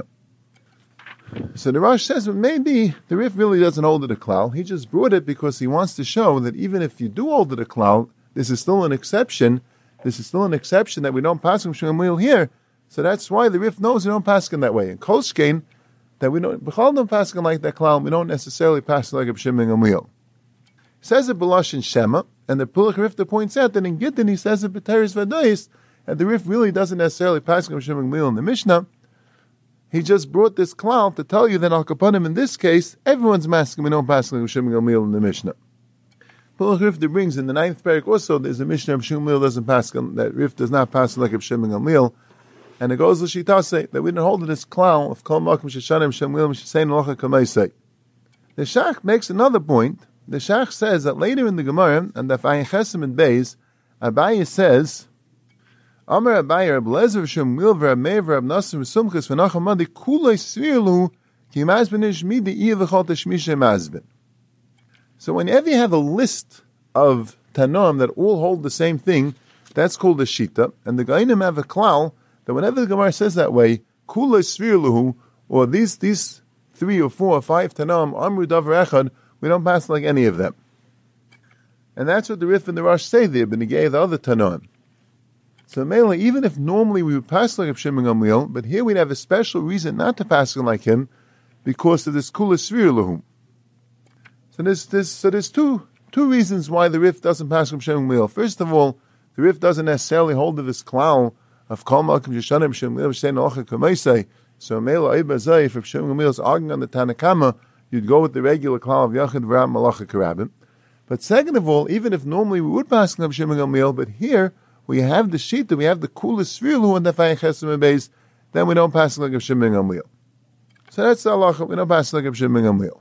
So the Rosh says, well, maybe the Rif really doesn't hold it a klal. He just brought it because he wants to show that even if you do hold it a klal, this is still an exception. This is still an exception that we don't pass Reb Shimon Gamliel here. So that's why the Rif knows we don't pass him that way. And Kol Shkein, that we don't, B'chal don't pass him like that klal, we don't necessarily pass it like Reb Shimon Gamliel. He says it B'Lashon Shema, and the Pulach Rifta points out that in Gittin he says it B'Teres V'Dayis, and the Rif really doesn't necessarily pass Reb Shimon Gamliel in the Mishnah. He just brought this klal to tell you that Al Kapanim in this case, everyone's masking, we don't pass Reb Shimon Gamliel in the Mishnah. Pulach Rifta brings in the ninth parak also, there's a Mishnah Reb Shimon Gamliel doesn't pass, that Rif does not pass like Reb Shimon Gamliel. And it goes to Shitase that we don't hold it as klal of kol makom sheshanim shemil mishasein halacha kamaisei. The Shach makes another point. The Shach says that later in the Gemara, and the Ayin Chesim and Beis, Abaye says, Amar Abaye Reb Lezer v'Shmuel v'Reb Meir v'Reb Nassim v'Sumchus v'Nachum Madi kulei svirlu ki mazben ishmi de'ir v'chol teshmishe mazben. So whenever you have a list of Tanoim that all hold the same thing, that's called a Shita, and the Gainim have a klal that whenever the Gemara says that way, Kula Svirluhu, or these these three or four or five Tanam, Amru Davar Echad, we don't pass like any of them. And that's what the Rif and the Rosh say there, but negay the other Tanam. So mainly, even if normally we would pass like Reb Shimon Gamliel, but here we'd have a special reason not to pass like him, because of this Kula Svirluhu. So there's, there's, so there's two two reasons why the Rif doesn't pass Reb Shimon Gamliel. First of all, the Rif doesn't necessarily hold to this klal of kol makom sheshanim shemil mishein halacha kamaisei. So Meila Ibazai, if Reb Shimon Gamliel is arguing on the Tanakama, you'd go with the regular klal of Yachid V'Ram Malacha Karabim. But second of all, even if normally we would pass Reb Shimon Gamliel, but here we have the sheet that we have the coolest svirlu and the Ayin Chesim and Beis, then we don't pass like Reb Shimon Gamliel. So that's the halacha. We don't pass like Reb Shimon Gamliel.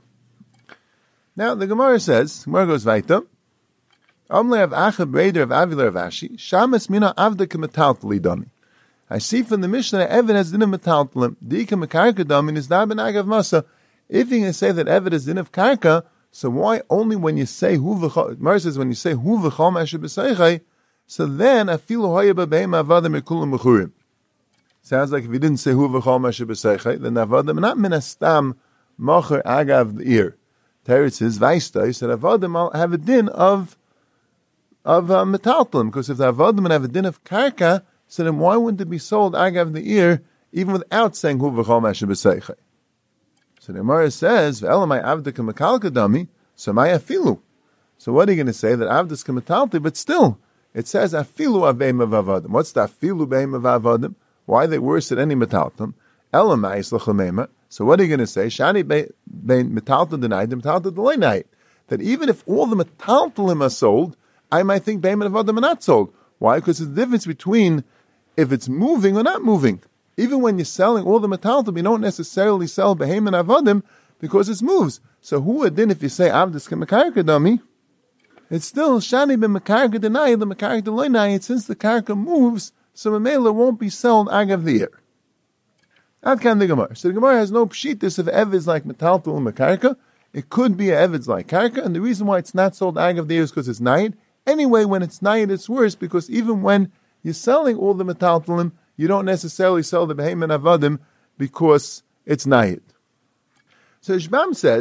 Now the Gemara says, Gemara goes weiter. Amle of Achab Reder of Avilar of Ashi, Shamas Mina Avda Kemataltali Dami. I see from the Mishnah that Evid has din of metaltalim. Dika mekarka damin is not ben agav masa. If you can say that Evid has din of karka, so why only when you say hu v'chol? Mar says when you say hu v'chol mashe b'seichai, so then afilu hoya b'beim avadim ekulim mechurim. Sounds like if you didn't say hu v'chol mashe b'seichai, then avadim not minastam macher agav the ear. Teretz says vaista. He said avadim have a din of of uh, metaltalim, because if the avadim have a din of karka, so then why wouldn't it be sold agav the ear even without saying hu v'chol mashe b'seichai? So the Gemara says, "Ve'elamai avdika mekalka dami." So my afilu. So what are you going to say that avdas kamatalti? But still, it says afilu aveim avadim. What's the afilu beim avadim? Why are they worse than any metaltim? Elamai islachamema. So what are you going to say? Shani bein metaltim denied, metaltim delayed. That even if all the metaltim are sold, I might think beim avadim are not sold. Why? Because there's a difference between if it's moving or not moving. Even when you're selling all the metaltim, you don't necessarily sell behem and avadim because it moves. So who adin if you say avdis k'mekarka dami? It's still shani ben mekarka denai the mekarka deloinai. Since the karka moves, so memela won't be sold agav the ear. That kind of the Gemara. So the Gemara has no pshitis if evid's like metaltim and mekarka. It could be evid's like karka, and the reason why it's not sold agav the ear is because it's night. Anyway, when it's night, it's worse because even when you're selling all the metaltalim, you don't necessarily sell the behem and avadim because it's night. So Shbam says,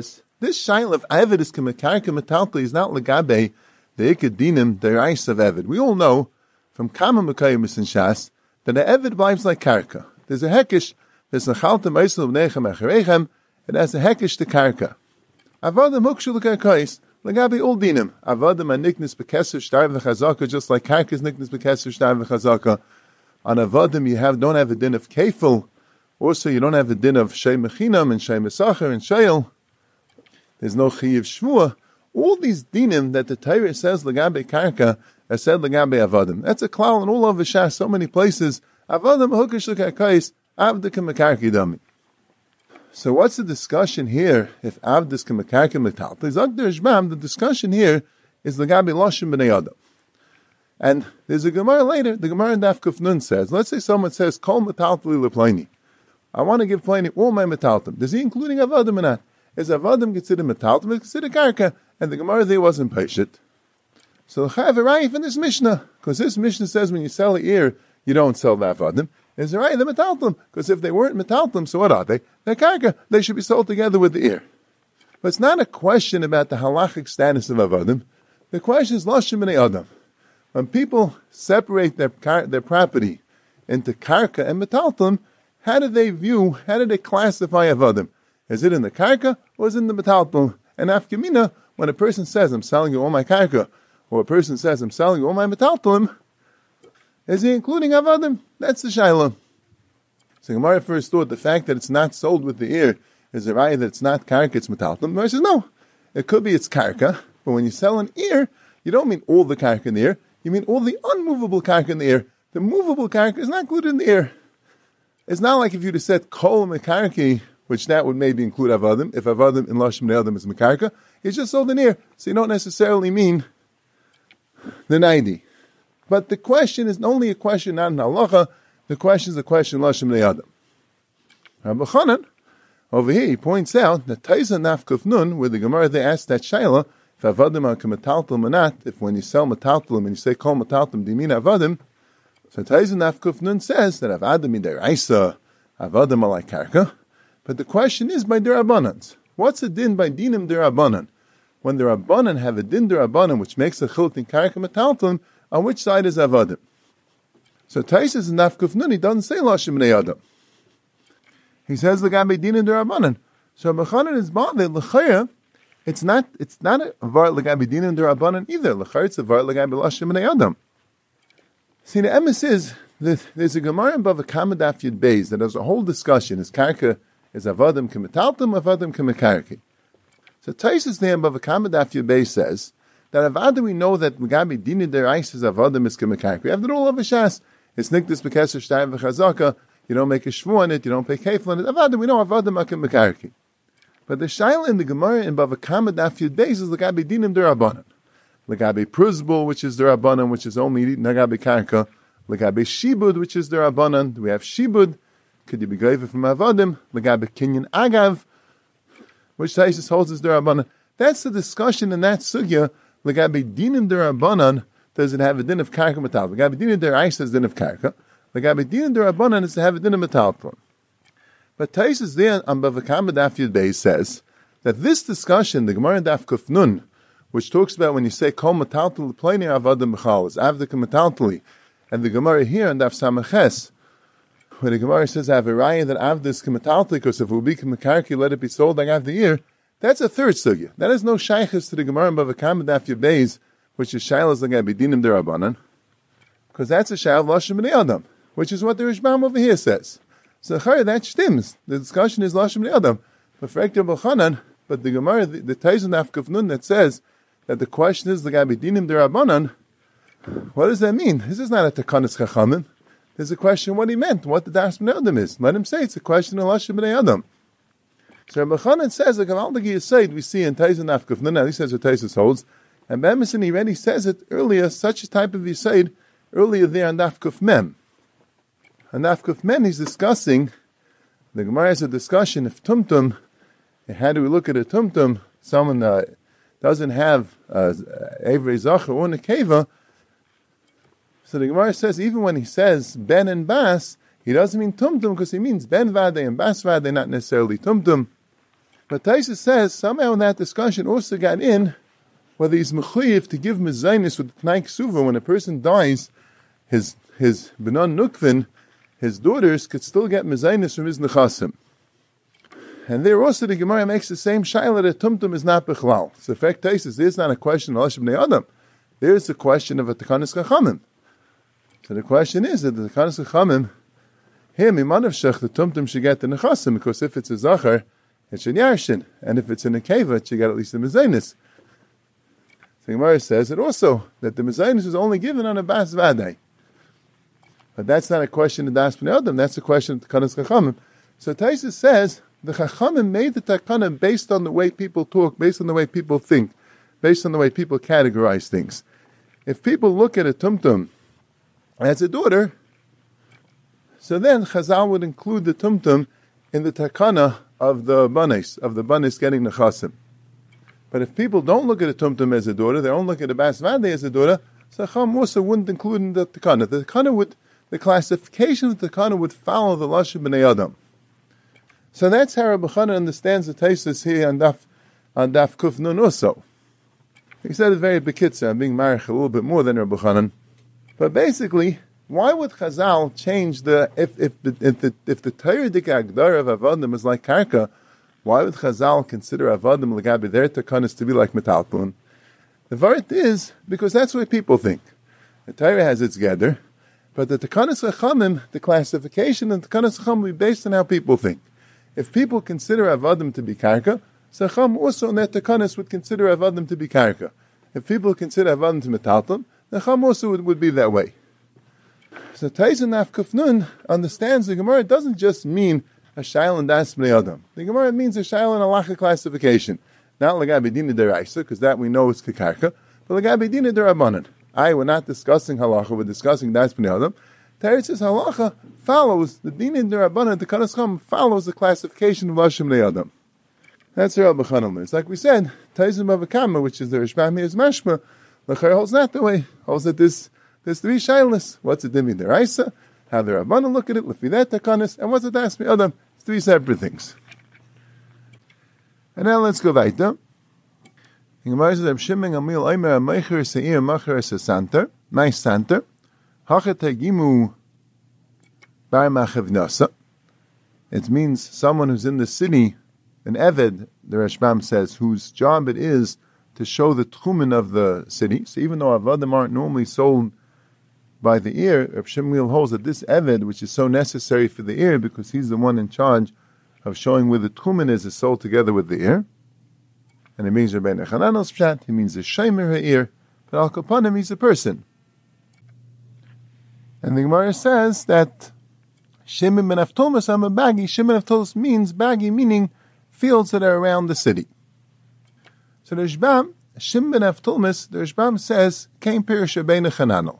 this shaila of Eved is k'mekarka metaltli is not legabe the ikadinim the rice of Eved. We all know from Kama Mekayim and Shas that the Eved vibes like karka. There's a hekish, there's a chalta meisel b'nechem acharechem, it has a hekish to karka. Avadim hukshu l'karkais, legabe all dinim. Avadim are niknis b'keser shtar v'chazaka, just like karka is niknis b'keser shtar v'chazaka. On Avadim you have don't have a din of kefil. Also, you don't have the din of Shei Mechinam and Shei Mesacher and Sheil. There's no Chiyiv Shmua. All these dinim that the Torah says Lagabe Karka are said Lagabe Avadim. That's a klal in all over Shas, so many places. Avadim Hukish L'Karkais, Avdika Mekarki Dami. So what's the discussion here if Avdis Mekarki Metal? The discussion here is Lagabe Loshim B'nei Adam. And there's a Gemara later, the Gemara in Daf Kuf Nun says, let's say someone says, Kol Metaltli L'Plaini. I want to give Pliny all my metaltim. Does he including Avadim or not? Is Avadim considered metaltim? Is considered karka? And the Gemara there wasn't patient. So the Chayav Arayif in this Mishnah, because this Mishnah says when you sell an ear, you don't sell the Avadim. Is Arayif the metaltim? Because if they weren't metaltim, so what are they? They're karka. They should be sold together with the ear. But it's not a question about the halachic status of Avadim. The question is Lashim B'nei Adam. When people separate their their property into karka and metaltim, how do they view, how do they classify Avadim? Is it in the karka or is it in the metaltum? And afkamina, when a person says, I'm selling you all my karka, or a person says, I'm selling you all my metaltum, is he including Avadim? That's the shayla. So Gemara first thought the fact that it's not sold with the ear is a right that it's not karka, it's metaltum. Gemara says, no. It could be it's karka, but when you sell an ear, you don't mean all the karka in the ear, you mean all the unmovable karka in the ear. The movable karka is not included in the ear. It's not like if you'd have said kol mekarki, which that would maybe include avadim. If avadim in lashim ne'adim is mekarka, it's just sold in ear, so you don't necessarily mean the ninety. But the question is only a question not in halacha. The question is a question lashim ne'adim. Rabbi Chanan over here he points out that Taisa Nafkuf Nun, where the Gemara they asked that shaila, if avadim are kemetaltum or not, if when you sell metaltum and you say kol metaltum, do you mean avadim? So Taisa Nafkuf Nun says that avadim midiraisa, avadim are like karka. But the question is by derabbanans. What's a din by dinim derabbanan? When the rabbanan have a din derabbanan which makes a chiluk in karka metaltum, on which side is avadim? So Taisa Nafkuf Nun he doesn't say lashim b'nei adam. He says the gabe dinim derabbanan. So Mechanan is bothered l'chaya. It's not. It's not a var l'gabe dinim derabbanan either. L'chaya it's a var l'gabe lashim b'nei adam. See, the emes is that there's a Gemara in Bava Kama Daf Yud Beis that has a whole discussion: is karka is avadim kemetaltum, avadim kemekarki? So Taisus there in Bava Kama Daf Yud Beis says that avadim we know that Megabi Dini Derais is avadim is kemekarki. After all of a shas, it's nikdus bekeser shtayim v'chazaka. You don't make a shvu on it, you don't pay kefil on it. Avadim we know avadim are kemekarki. But the shaila in the Gemara in Bava Kama Daf Yud Beis is Megabi Dinim Derabanan. Legabe Pruzbul, which is the Rabbanan, which is only Nagabe Karka. Legabe Shibud, which is the Rabbanan. We have Shibud. Could you be graved from Avadim? Legabe Kinyan Agav, which Taisus holds is the Rabbanan. That's the discussion in that sugya. Legabe Dinim the Rabbanan, does it have a din of Karka Metal? Legabe Dinim the Rais has din of Karka. Legabe Dinim the Rabbanan is to have a din of Metal. But Taisus there on Bava Kama Daf Yud Beis says that this discussion, the Gemara Daf Kuf Nun, which talks about when you say kol metaltli l'pleini avadim b'chal, is avdika metaltli, and the Gemara here in Daf Samaches, where the Gemara says I have a raya that avdis kemetaltli, because if it will be kemekarki, let it be sold like after the year. That's a third sugya. That is no shaykhis to the Gemara in Bava Kama Daf Yud Beis, which is shaylas like abidinim derabanan, because that's a shayl lashim b'nei adam, which is what the Rishbam over here says. So that stims. The discussion is lashim b'nei adam. But for Ekter B'chanan, but the Gemara, the, the Taiz and Afkuf Nun that says that the question is the Gabi Dinim Derabanan, what does that mean? This is not a Takanis Chachamim. There's a question what he meant, what the Das B'nei Adam is. Let him say it's a question of Lashim B'nei Adam. So Rabbi Chanan says, the Gavaldagi Yisayid we see in Taiz and Afkuf Nun, at least as what Taiz holds, and Bamison he already says it earlier, such a type of Yisayid, earlier there on Afkuf Mem. On Afkuf Mem he's discussing, the Gemara has a discussion, if Tumtum, how do we look at a Tumtum, someone uh, doesn't have Evrei Zachar or Nekeva. So the Gemara says, even when he says Ben and Bas, he doesn't mean Tumtum because he means Ben Vade and Bas Vade, not necessarily Tumtum. But Taisa says somehow in that discussion also got in whether he's mechuyev to give mezainis with Tnai Ksuva. When a person dies, his his benon nukvin, his daughters could still get mezainis from his nechasim. And there also the Gemara makes the same shaila that tumtum is not bechlal. So, in fact, Taisa, there's not a question of Hashem Bnei Adam. There's a question of a tekanas chachamim. So the question is that the tekanas chachamim, him imanav shech the tumtum should get the nechasim, because if it's a zachar, it should yarshin, and if it's in a keva, it should get at least the mezainis. So Gemara says it also that the mezainis is only given on a bas vadai. But that's not a question of das bnei adam. That's a question of the tekanas chachamim. So Taisa says the chachamim made the takana based on the way people talk, based on the way people think, based on the way people categorize things. If people look at a tumtum as a daughter, so then Chazal would include the tumtum in the takana of the banis, of the banis getting the chasim. But if people don't look at a tumtum as a daughter, they don't look at a bas vadei as a daughter, so Chacham also wouldn't include in the takana. The takana would, the classification of the takana would follow the lashon b'nei adam. So that's how Rabbi Chana understands the Taisus here on Daf, on Daf Kuf Nun also. He said it very bekitza, I'm being marich a little bit more than Rabbi Chanan. But basically, why would Chazal change the, if if the if the if the Torah Agdara of Avadim is like Karka, why would Chazal consider Avadim Lagabi their takanas to be like Metalpun? The vart is because that's what people think. The Torah has its gather, but the takanas Chachamim, the classification of the takanas Chachamim will be based on how people think. If people consider Avadim to be Karka, so Chacham also in that takanas would consider Avadim to be Karka. If people consider Avadim to Metalpun, the Chacham also would, would be that way. So Taisa Naf Kufnun understands the Gemara doesn't just mean a shail and das bnei adam. The Gemara means a shail and halacha classification, not lagabi dina deraisa, because that we know is kekarka, but lagabi dina derabanan. I we're not discussing halacha, we're discussing das bnei adam. Teretz says halacha follows the dina derabanan. The kanas chum follows the classification of lashim bnei adam. That's the Rabbi Chanan. It's like we said, Taisa Mavakama, which is the Rishbam is mashma. L'chayr holds not the way. Holds that this. There's three shaylas. What's the dimi deraisa? How the Rabbanan look at it, lefidet takanis, and what's the das bnei adam? It's three separate things. And now let's go weiter. The Gemara says, "Shimon Amil Omer Meicher Seir Macher Sesanter, my santer, hachet hagimu bar machavnasa." It means someone who's in the city, an eved. The Rashbam says, whose job it is to show the tchumen of the city. So even though avadim aren't normally sold by the ear, Reb Shmuel holds that this eved, which is so necessary for the ear, because he's the one in charge of showing where the tchumen is, is sold together with the ear. And it means Rabbeinu Chananel's pshat, he means the shemer ear, but al kapanim, he's a person. And the Gemara says that Shimon ben Avtolmas am a bagi. Shimon ben Avtolmas means bagi, meaning fields that are around the city. So the Rishbam, Shimon ben Avtolmas, the Rishbam says, came Pirish Rabbeinu Chananel.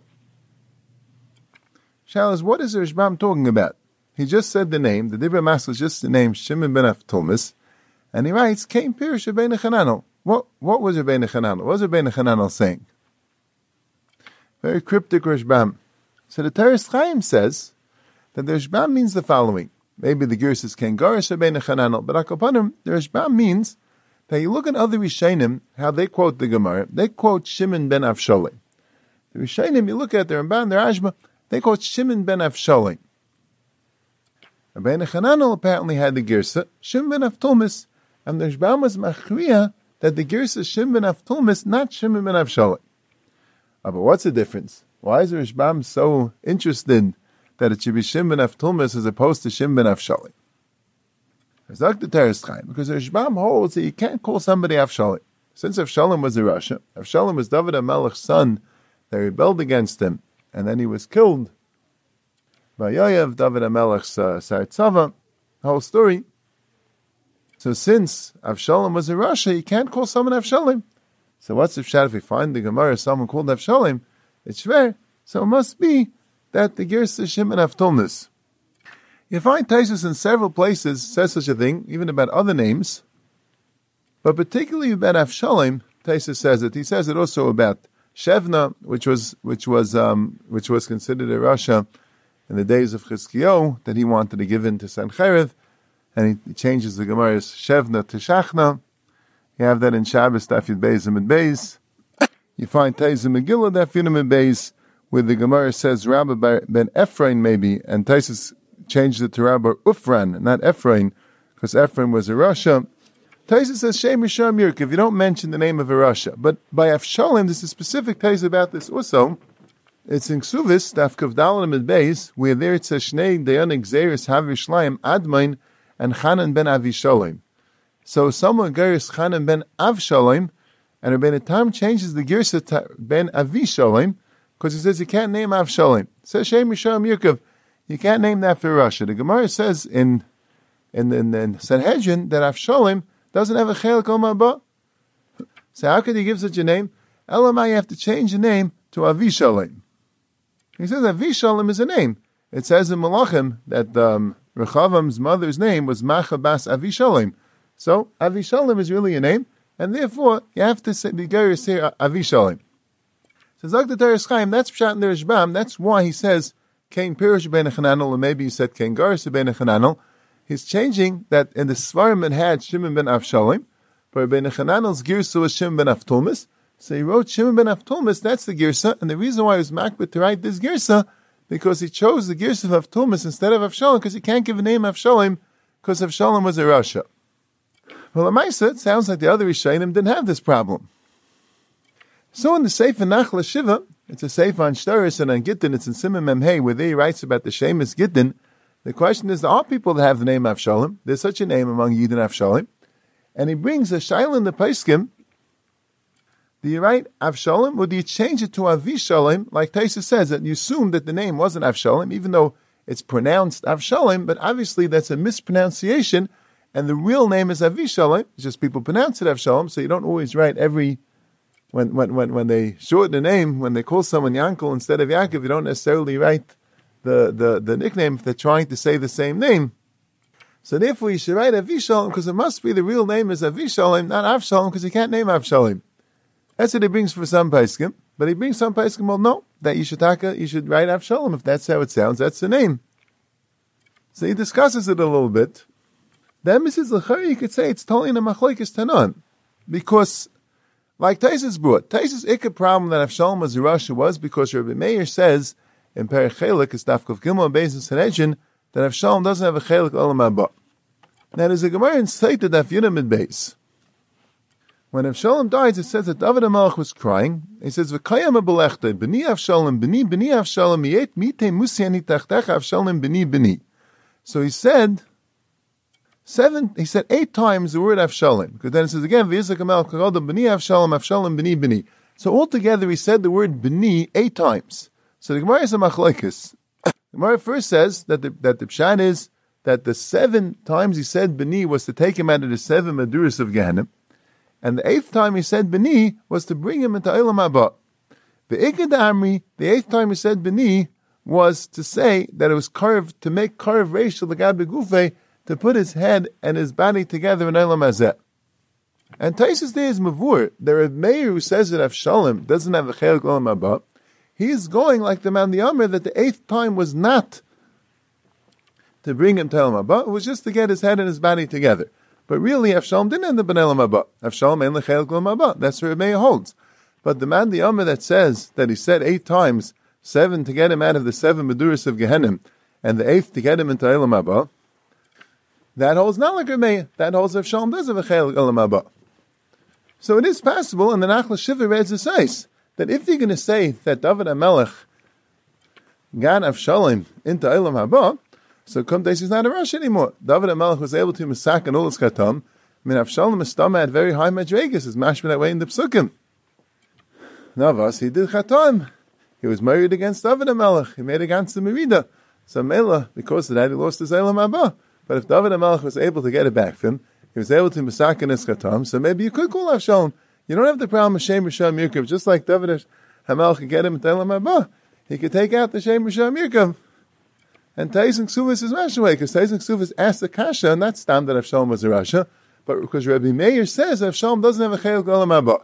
Shalas, what is the Rishbam talking about? He just said the name, the Divrei Mas is just the name Shimon ben Avtolmas, and he writes, came Pirish Rabbeinu Chananel. What, what was Rabbeinu Chananel? What was Rabbeinu Chananel saying? Very cryptic Rishbam. So the Teres Chaim says that the Rishbam means the following. Maybe the Gerus is Ken Garish Rabbeinu Chananel, but Akapanim, the Rishbam means that you look at other Rishonim, how they quote the Gemara, they quote Shimon ben Avshalom. The Rishonim, you look at their Ramban, their Ashma, they quote Shimon ben Avshalom. Rabbeinu Chananel apparently had the Girsa, Shimon ben Avtolmas, and the Rishbam was machriya that the Girsa is Shimon ben Avtolmas, not Shimon ben Avshalom. Oh, but what's the difference? Why is the Rishbam so interested that it should be Shimon ben Avtolmas as opposed to Shimon ben Avshalom? Because the Rishbam holds that you can't call somebody Avshalom. Since Avshalom was a Rasha, Avshalom was David HaMelech's son, they rebelled against him, and then he was killed by Yoav, David HaMelech's uh, Sar Tzava, the whole story. So since Avshalom was a Rasha, you can't call someone Avshalom. So what's the pshat if we find the Gemara someone called Avshalom? It's fair. So it must be that the Gersa is Shimon Avtolmas. You find Taisus in several places says such a thing, even about other names. But particularly about Avshalom, Taisus says it. He says it also about Shevna, which was which was um, which was considered a Rasha in the days of Chizkiyahu, that he wanted to give in to Sanchereth. and he, he changes the Gemara's Shevna to Shachna. You have that in Shabbos, Daf Yud Beis and Beis. You find Taisa Megillah, Daf Yud and Beis, where the Gemara says Rabbi ben Ephraim maybe, and Taisus changed it to Rabbi Ufran, not Ephraim, because Ephraim was a Rasha. Taisus says Shem Yisham Yirk, if you don't mention the name of a Rasha. But by Avshalom, this is specific Taisa about this also. It's in Ksuvis, Daf Kav Dalet and Beis, where there it says Shnei Dayanik Zeris Havishlayim Admain and Chanan ben Avishalom. So someone Geris Chanan ben Avshalom, and Rabbeinu Tam changes the Girsa to ben Avishalom, because he says you can't name Avshalom. It says Shem Yisham Yirk, you can't name that for Rasha. The Gemara says in in, in, in Sanhedrin that Avshalom doesn't have a chelik al ma'ba. So how could he give such a name? Elamai, you have to change the name to Avishalom. He says Avishalom is a name. It says in Malachim that um, Rechavam's mother's name was Macha bas Avishalom. So Avishalom is really a name, and therefore you have to say the Geras here Avishalom. So Zog the Teres Chaim, that's Pshat in the Rishbam. That's why he says Kain Pirush ben Chananel, or maybe he said Kain Garis ben Chananel. He's changing that in the Svarim it had Shimon ben Avshalom, but Ben Chananel's Girsa was Shimon ben Avtulmus. So he wrote Shimon ben Avtulmus, that's the Girsa, and the reason why he was makbet to write this Girsa, because he chose the Girsa of Avtulmus instead of Avshalom, because he can't give a name Avshalom, because Avshalom was a Rasha. Well, Amaisa, it sounds like the other Rishayim didn't have this problem. So in the Sefer Nachla Shiva, it's a Sefer on Shtaris and on Gittin, it's in Simon Memhei, where there he writes about the Shemus Gittin. The question is, there are people that have the name Avshalom. There's such a name among Yidden Avshalom. And he brings a Shaila in the Paiskim. Do you write Avshalom, or do you change it to Avishalom, like Taisa says, that you assume that the name wasn't Avshalom, even though it's pronounced Avshalom, but obviously that's a mispronunciation, and the real name is Avishalom. It's just people pronounce it Avshalom, so you don't always write every, when when when, when they shorten a name, when they call someone Yankel instead of Yaakov, you don't necessarily write The, the, the nickname if they're trying to say the same name. So therefore you should write Avishalom, because it must be the real name is Avishalom, not Avshalom, because you can't name Avshalom. That's what he brings for some Paiskim. But he brings some Paiskim, well, no, that you should, taka, you should write Avshalom. If that's how it sounds, that's the name. So he discusses it a little bit. Then Missus Lechari, you could say it's totally in a Machlokes Tanan. Because, like Taisus brought, Taisus' ikka problem that Avshalom was a Rasha was because Rabbi Meir says in Perek Chelik, it's Daf Kuf Gimel and Beis Sanhedrin, that Avshalom doesn't have a Chelik Olam Haba. Now there's a Gemara in Seita Daf Yudam and Beis. When Avshalom dies, it says that David HaMelech was crying. He says, "V'kayam abelechte, b'ni Avshalom, b'ni b'ni Avshalom, yet mite musiani tachtech Avshalom b'ni b'ni." So he said seven. He said eight times the word Avshalom, because then it says again, "V'yizak HaMelech karodam b'ni Avshalom, Avshalom b'ni b'ni." So altogether, he said the word b'ni eight times. So the Gemara is a machlokes. The Gemara first says that the, that the pshat is that the seven times he said b'ni was to take him out of the seven maduras of Gehenna, and the eighth time he said b'ni was to bring him into Olam Haba. The Ikad Amri, the eighth time he said b'ni, was to say that it was carved, to make carved Rachel the Gabi Gufe, to put his head and his body together in Olam Hazeh. And Taisus there is Mavur. There is Meir who says that Avshalom doesn't have a Chelik Olam Haba. He's going like the man the Amr that the eighth time was not to bring him to Olam Haba, it was just to get his head and his body together. But really, Avshalom didn't end up in Olam Haba. Avshalom ain't l'chelik Olam Haba. That's what Meir holds. But the man the Amr that says that he said eight times, seven to get him out of the seven Meduras of Gehenna, and the eighth to get him into Olam Haba, that holds not like Meir. That holds Avshalom does have a chelik Olam Haba. So it is possible, and the Nachla Shiva reads the says, that if you're going to say that David HaMelech got Avshalom into Olam Haba, so Kum Tais is not a rush anymore. David HaMelech was able to masak and all his katam. I mean, Avshalom is at very high madregas, is mashma that way in the psukim. Navas, he did chatam. He was married against David HaMelech. He made against the Merida. So Mela, because of that, he lost his Olam Haba. But if David HaMelech was able to get it back from him, he was able to masak and his katam, so maybe you could call Avshalom. You don't have the problem of Shem Risham Yirkav, just like David HaMelech could get him to Olam Haba. He could take out the Shem Risham Yirkav. And Taisen Ksuvas is Rasha way, because Taisen Ksuvas asked the Kasha, and not stam that Avshalom was a Rasha, but because Rabbi Meir says Avshalom doesn't have a Chelik Olam Haba.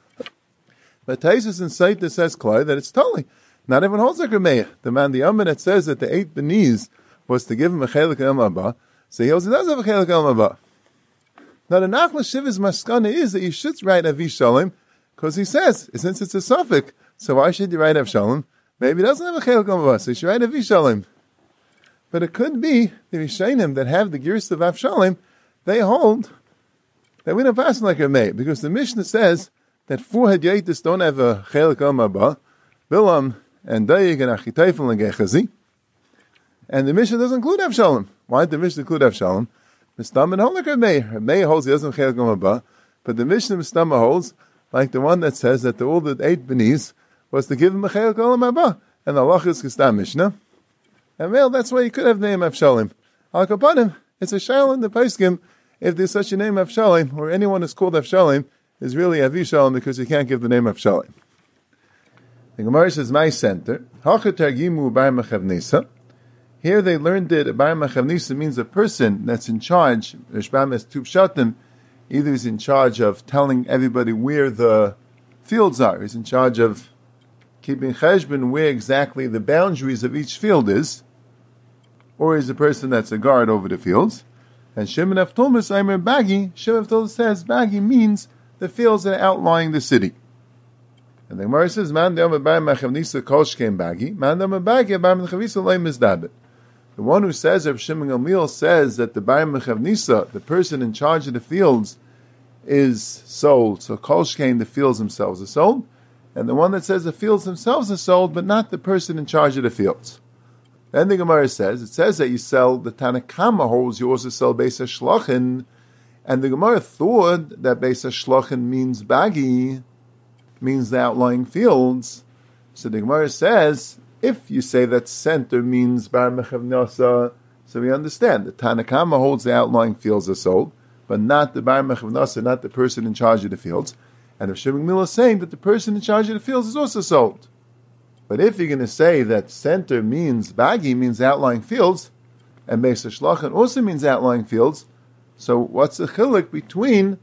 But Taisen in Saita says, Klai, that it's totally. Not everyone holds like Rabbi Meir. The man, the Amr that says that the eight beneath was to give him a Chelik Olam Haba, So he holds he does have a chelik olam haba. Now the Nachman Shiva's maskana is that you should write Avishalom, because he says, since it's a suffix, so why should you write Avshalom? Maybe he doesn't have a chelik olam haba, so you should write Avishalom. But it could be the Rishonim that have the Girs of Avshalom, they hold that we don't pass like a May, because the Mishnah says that four Hadyatis don't have a chelik olam haba, Bilam and Dayig and Achitayfel and Gechazi, and the Mishnah doesn't include Avshalom. Why did the Mishnah include Avshalom? Mistam and Holek Meir. Meir holds he doesn't chelik olam haba, but the Mishnah Mistam holds like the one that says that the all the eight benis was to give him a chelik olam haba, and the halach is Kistam Mishnah. And well, that's why you could have the name Avshalom. Al kapanim, it's a shayla in the Paiskim if there's such a name Avshalom, or anyone who's called Avshalom is really Avishalom because you can't give the name Avshalom. The Gemara says, "My center hacha targimu bar machavnisa." Here they learned that bar machavnisa means a person that's in charge. Rishbam has two pshatim. Either he's in charge of telling everybody where the fields are. He's in charge of keeping cheshbon where exactly the boundaries of each field is, or he's a person that's a guard over the fields. And Shimon Avtulmus Aimer Bagi, Shimon Avtulmus says Bagi means the fields that are outlying the city. And the Gemara says, Man de Bar Machavnisa Kolshkem Bagi, Man de Bagi Bar Machavnisa Loy Mizdabit. The one who says, Rav Shimon Gamliel says that the Bar Machavnisa, the person in charge of the fields, is sold. So Kolshkem, the fields themselves are sold. And the one that says the fields themselves are sold, but not the person in charge of the fields. Then the Gemara says, it says that you sell, the Tanakama holds you also sell Beis HaShlochin, and the Gemara thought that Beis HaShlochin means Bagi, means the outlying fields. So the Gemara says, if you say that center means Bar Mechavnasa, so we understand, the Tanakama holds the outlying fields are sold, but not the Bar Mechavnasa, not the person in charge of the fields. And if Shimon Gamliel is saying that the person in charge of the fields is also sold. But if you're going to say that center means Bagi, means outlying fields, and Beis HaShlochin also means outlying fields, so what's the chiluk between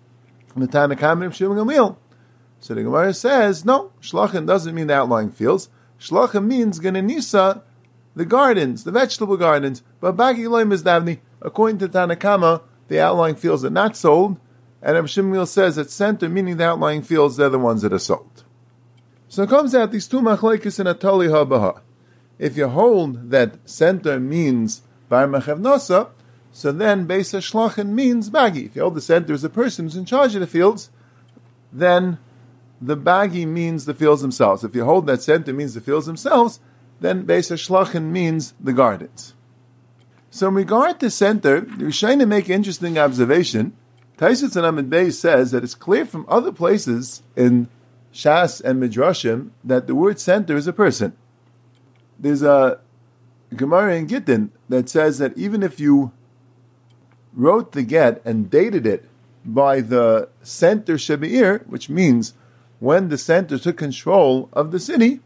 the Tanakam and Shimon Gamliel? So the Gemara says, no, Shlochin doesn't mean the outlying fields. Shlochin means Gananisa, the gardens, the vegetable gardens. But Bagi Loy Mizdavni, according to Tanakama, the outlying fields are not sold, and Rav Shimon Gamliel says that center, meaning the outlying fields, they're the ones that are sold. So it comes out these two machlekes in Atali Habaha. If you hold that center means Bar Mechavnasa, so then Beis HaShlochin means Bagi. If you hold the center is a person who's in charge of the fields, then the Bagi means the fields themselves. If you hold that center means the fields themselves, then Beis HaShlochin means the gardens. So in regard to center, the Rishonim make an interesting observation. Taisus and Amid Bey says that it's clear from other places in Shas and Midrashim that the word center is a person. There's a Gemara in Gittin that says that even if you wrote the get and dated it by the center Shebeir, which means when the center took control of the city,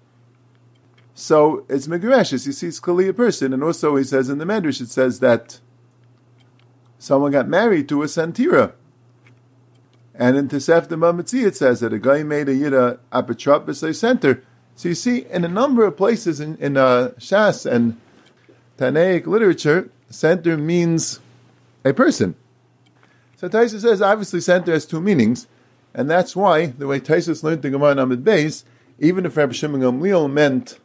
so it's Megareshes. You see, it's clearly a person. And also he says in the Medrash, it says that someone got married to a Santira. And in Tosefta Mamatzi it says that a guy made a Yida Apotropos a center. So you see, in a number of places in, in uh, Shas and Tanaic literature, center means a person. So Taisus says, obviously center has two meanings, and that's why, the way Taisus learned the Gemara in Amid Beis, even if Rabbi Shimon Gamliel meant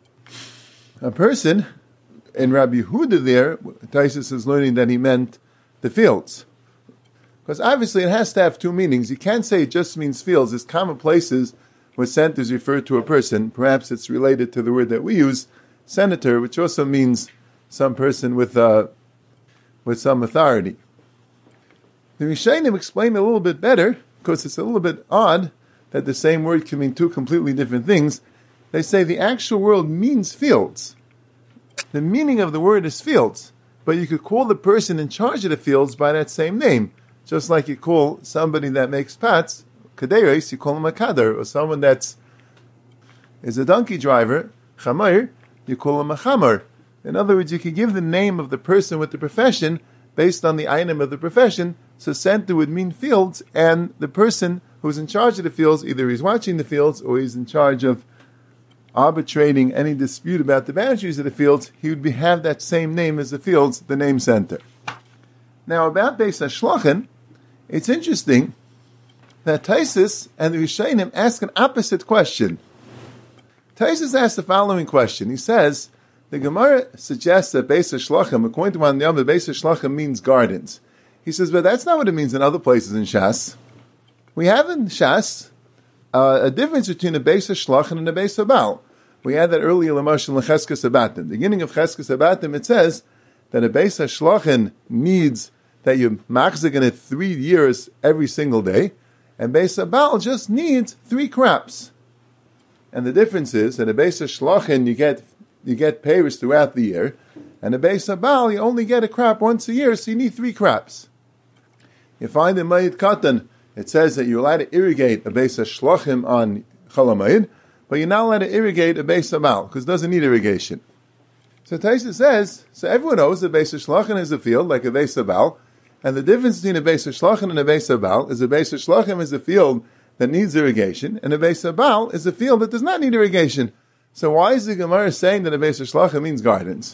a person, in Rabbi Yehuda there, Taisus is learning that he meant the fields. Because obviously it has to have two meanings. You can't say it just means fields. There's common places where centers refer to a person. Perhaps it's related to the word that we use, senator, which also means some person with uh, with some authority. The Rishonim explain a little bit better, because it's a little bit odd that the same word can mean two completely different things. They say the actual word means fields. The meaning of the word is fields, but you could call the person in charge of the fields by that same name. Just like you call somebody that makes pots, kaderis, you call him a kader, or someone that's is a donkey driver, chamar, you call him a chamar. In other words, you can give the name of the person with the profession based on the item of the profession. So center would mean fields, and the person who's in charge of the fields, either he's watching the fields or he's in charge of arbitrating any dispute about the boundaries of the fields, he would be, have that same name as the fields, the name center. Now about Beis HaShlochin, it's interesting that Taisus and the Rishonim ask an opposite question. Taisus asks the following question. He says, the Gemara suggests that Beis HaShlochin, according to one Yom, the Beis HaShlochin means gardens. He says, but that's not what it means in other places in Shas. We have in Shas uh, a difference between a Beis HaShlochin and a Beis HaBaal. We had that earlier in Cheskes Abatim. The beginning of Cheskes Abatim, it says that a Beis HaShlochin needs that you machzik in it three years every single day, and Beis HaBaal just needs three crops. And the difference is that a Beis HaShlochin you get you get payers throughout the year, and a Beis HaBaal you only get a crop once a year, so you need three crops. You find in Mayit Katan, it says that you're allowed to irrigate a Beis HaShlochin on Chol HaMoed, but you're not allowed to irrigate a Beis HaBaal, because it doesn't need irrigation. So Taisa says, so everyone knows that Beis HaShlochin is a field like a Beis HaBaal, and the difference between a Beis HaShlochin and a Beis HaBaal is a Beis HaShlochin is a field that needs irrigation, and a Beis HaBaal is a field that does not need irrigation. So why is the Gemara saying that a Beis HaShlochin means gardens?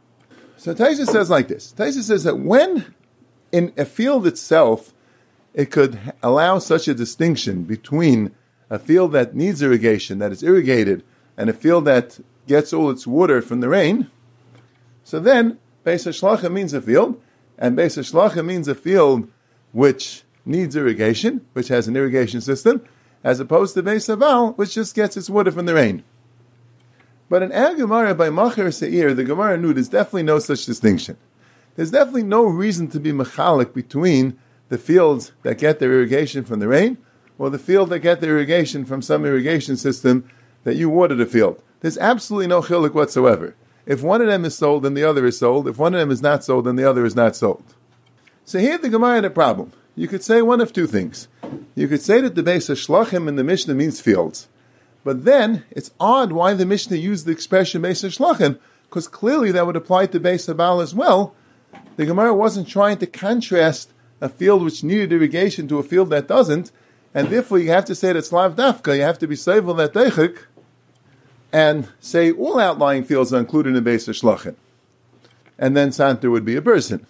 So Taisa says like this. Taisa says that when in a field itself, it could allow such a distinction between a field that needs irrigation, that is irrigated, and a field that gets all its water from the rain, so then Beis HaShlochin means a field, and Beis HaShlochin means a field which needs irrigation, which has an irrigation system, as opposed to Beis HaBaal, which just gets its water from the rain. But in our Gemara by Macher Seir, the Gemara knew there's definitely no such distinction. There's definitely no reason to be mechalik between the fields that get their irrigation from the rain, or the field that get their irrigation from some irrigation system that you water the field. There's absolutely no chiluk whatsoever. If one of them is sold, then the other is sold. If one of them is not sold, then the other is not sold. So here the Gemara had a problem. You could say one of two things. You could say that the Beis HaShlochin in the Mishnah means fields. But then, it's odd why the Mishnah used the expression Beis HaShlochin, because clearly that would apply to Beis HaBaal as well. The Gemara wasn't trying to contrast a field which needed irrigation to a field that doesn't, and therefore you have to say that it's lav dafka, you have to be seivel that deichik, and say all outlying fields are included in Beis HaShlochin. And then Santa would be a person.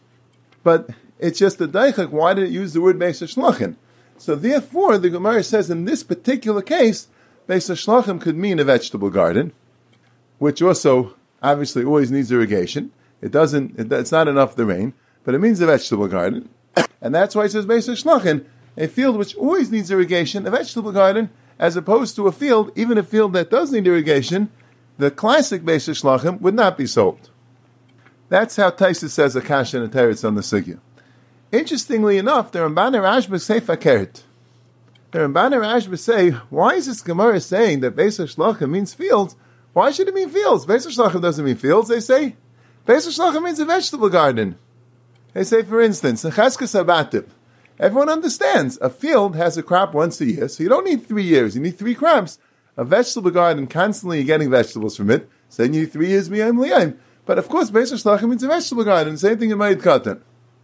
But it's just the deichik, why did it use the word Beis HaShlochin? So therefore, the Gemara says in this particular case, Beis HaShlochin could mean a vegetable garden, which also obviously always needs irrigation. It doesn't, it, it's not enough the rain, but it means a vegetable garden. And that's why it says Beis HaShlochin, a field which always needs irrigation, a vegetable garden, as opposed to a field, even a field that does need irrigation, the classic Beis HaShlochin would not be sold. That's how Taisa says a kasha and a teretz on the sugya. Interestingly enough, the Ramban Rashba say fakert. The Ramban Rashba say, why is this Gemara saying that Beis HaShlochin means fields? Why should it mean fields? Beis HaShlochin doesn't mean fields. They say Beis HaShlochin means a vegetable garden. They say, for instance, in Cheskes Abatim, everyone understands a field has a crop once a year, so you don't need three years. You need three crops. A vegetable garden, constantly you're getting vegetables from it, so you need three years miyayim liyayim. But of course, Beis HaShlochin means a vegetable garden. Same thing in Mayit Katan.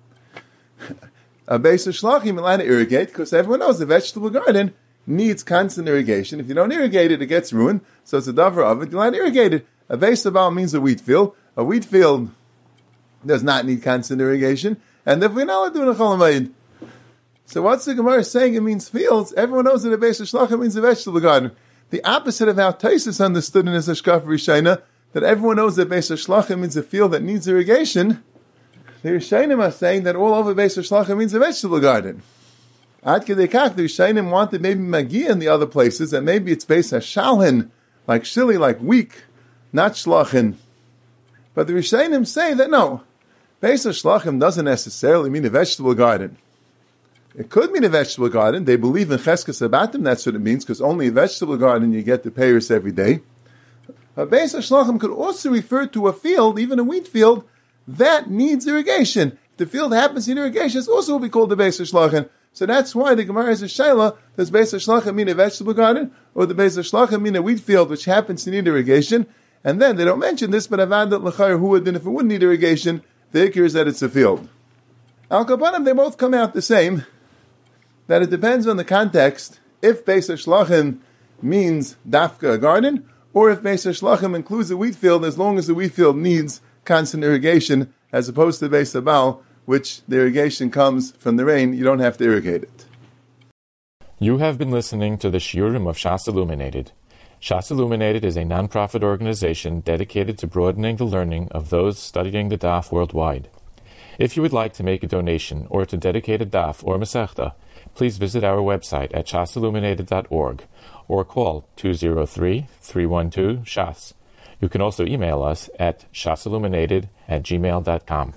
A Beis HaShlochin allowed to irrigate, because everyone knows the vegetable garden needs constant irrigation. If you don't irrigate it, it gets ruined. So it's a davar of it. You're allowed to irrigate it. A Beis HaBaal means a wheat field. A wheat field does not need constant irrigation. And if we're not allowed to do it in Chol HaMoed. So what's the Gemara saying? It means fields. Everyone knows that a Beis HaShlochin means a vegetable garden. The opposite of how Taisus understood in his Hashkaf Rishayna, that everyone knows that Beis HaShlochin means a field that needs irrigation. The Rishaynim are saying that all over Beis HaShlochin means a vegetable garden. Ad Kedei Kach, the Rishaynim wanted maybe Magia in the other places, and maybe it's Beis HaShalhin, like Shili, like weak, not Shlochin. But the Rishaynim say that no, Beis HaShlochin doesn't necessarily mean a vegetable garden. It could mean a vegetable garden. They believe in Cheskes Abatim, that's what it means, because only a vegetable garden you get the payers every day. But Beis HaShlochin could also refer to a field, even a wheat field, that needs irrigation. If the field happens to need irrigation, it's also what we call the Beis HaShlochin. So that's why the Gemara has a shayla, does Beis HaShlochin mean a vegetable garden, or the Beis HaShlochin mean a wheat field which happens to need irrigation? And then they don't mention this, but Avadat L'chayr Hu, then if it wouldn't need irrigation, the ikir is that it's a field. Al Kapanim, they both come out the same, that it depends on the context, if Beis HaShlochin means dafka, a garden, or if Beis HaShlochin includes a wheat field, as long as the wheat field needs constant irrigation, as opposed to Beis HaBaal, which the irrigation comes from the rain, you don't have to irrigate it.
You have been listening to the Shiurim of Shas Illuminated. Shas Illuminated is a non-profit organization dedicated to broadening the learning of those studying the Daf worldwide. If you would like to make a donation or to dedicate a Daf or Masechta, please visit our website at shas illuminated dot org or call two zero three, three one two, S H A S. You can also email us at shasilluminated at gmail dot com.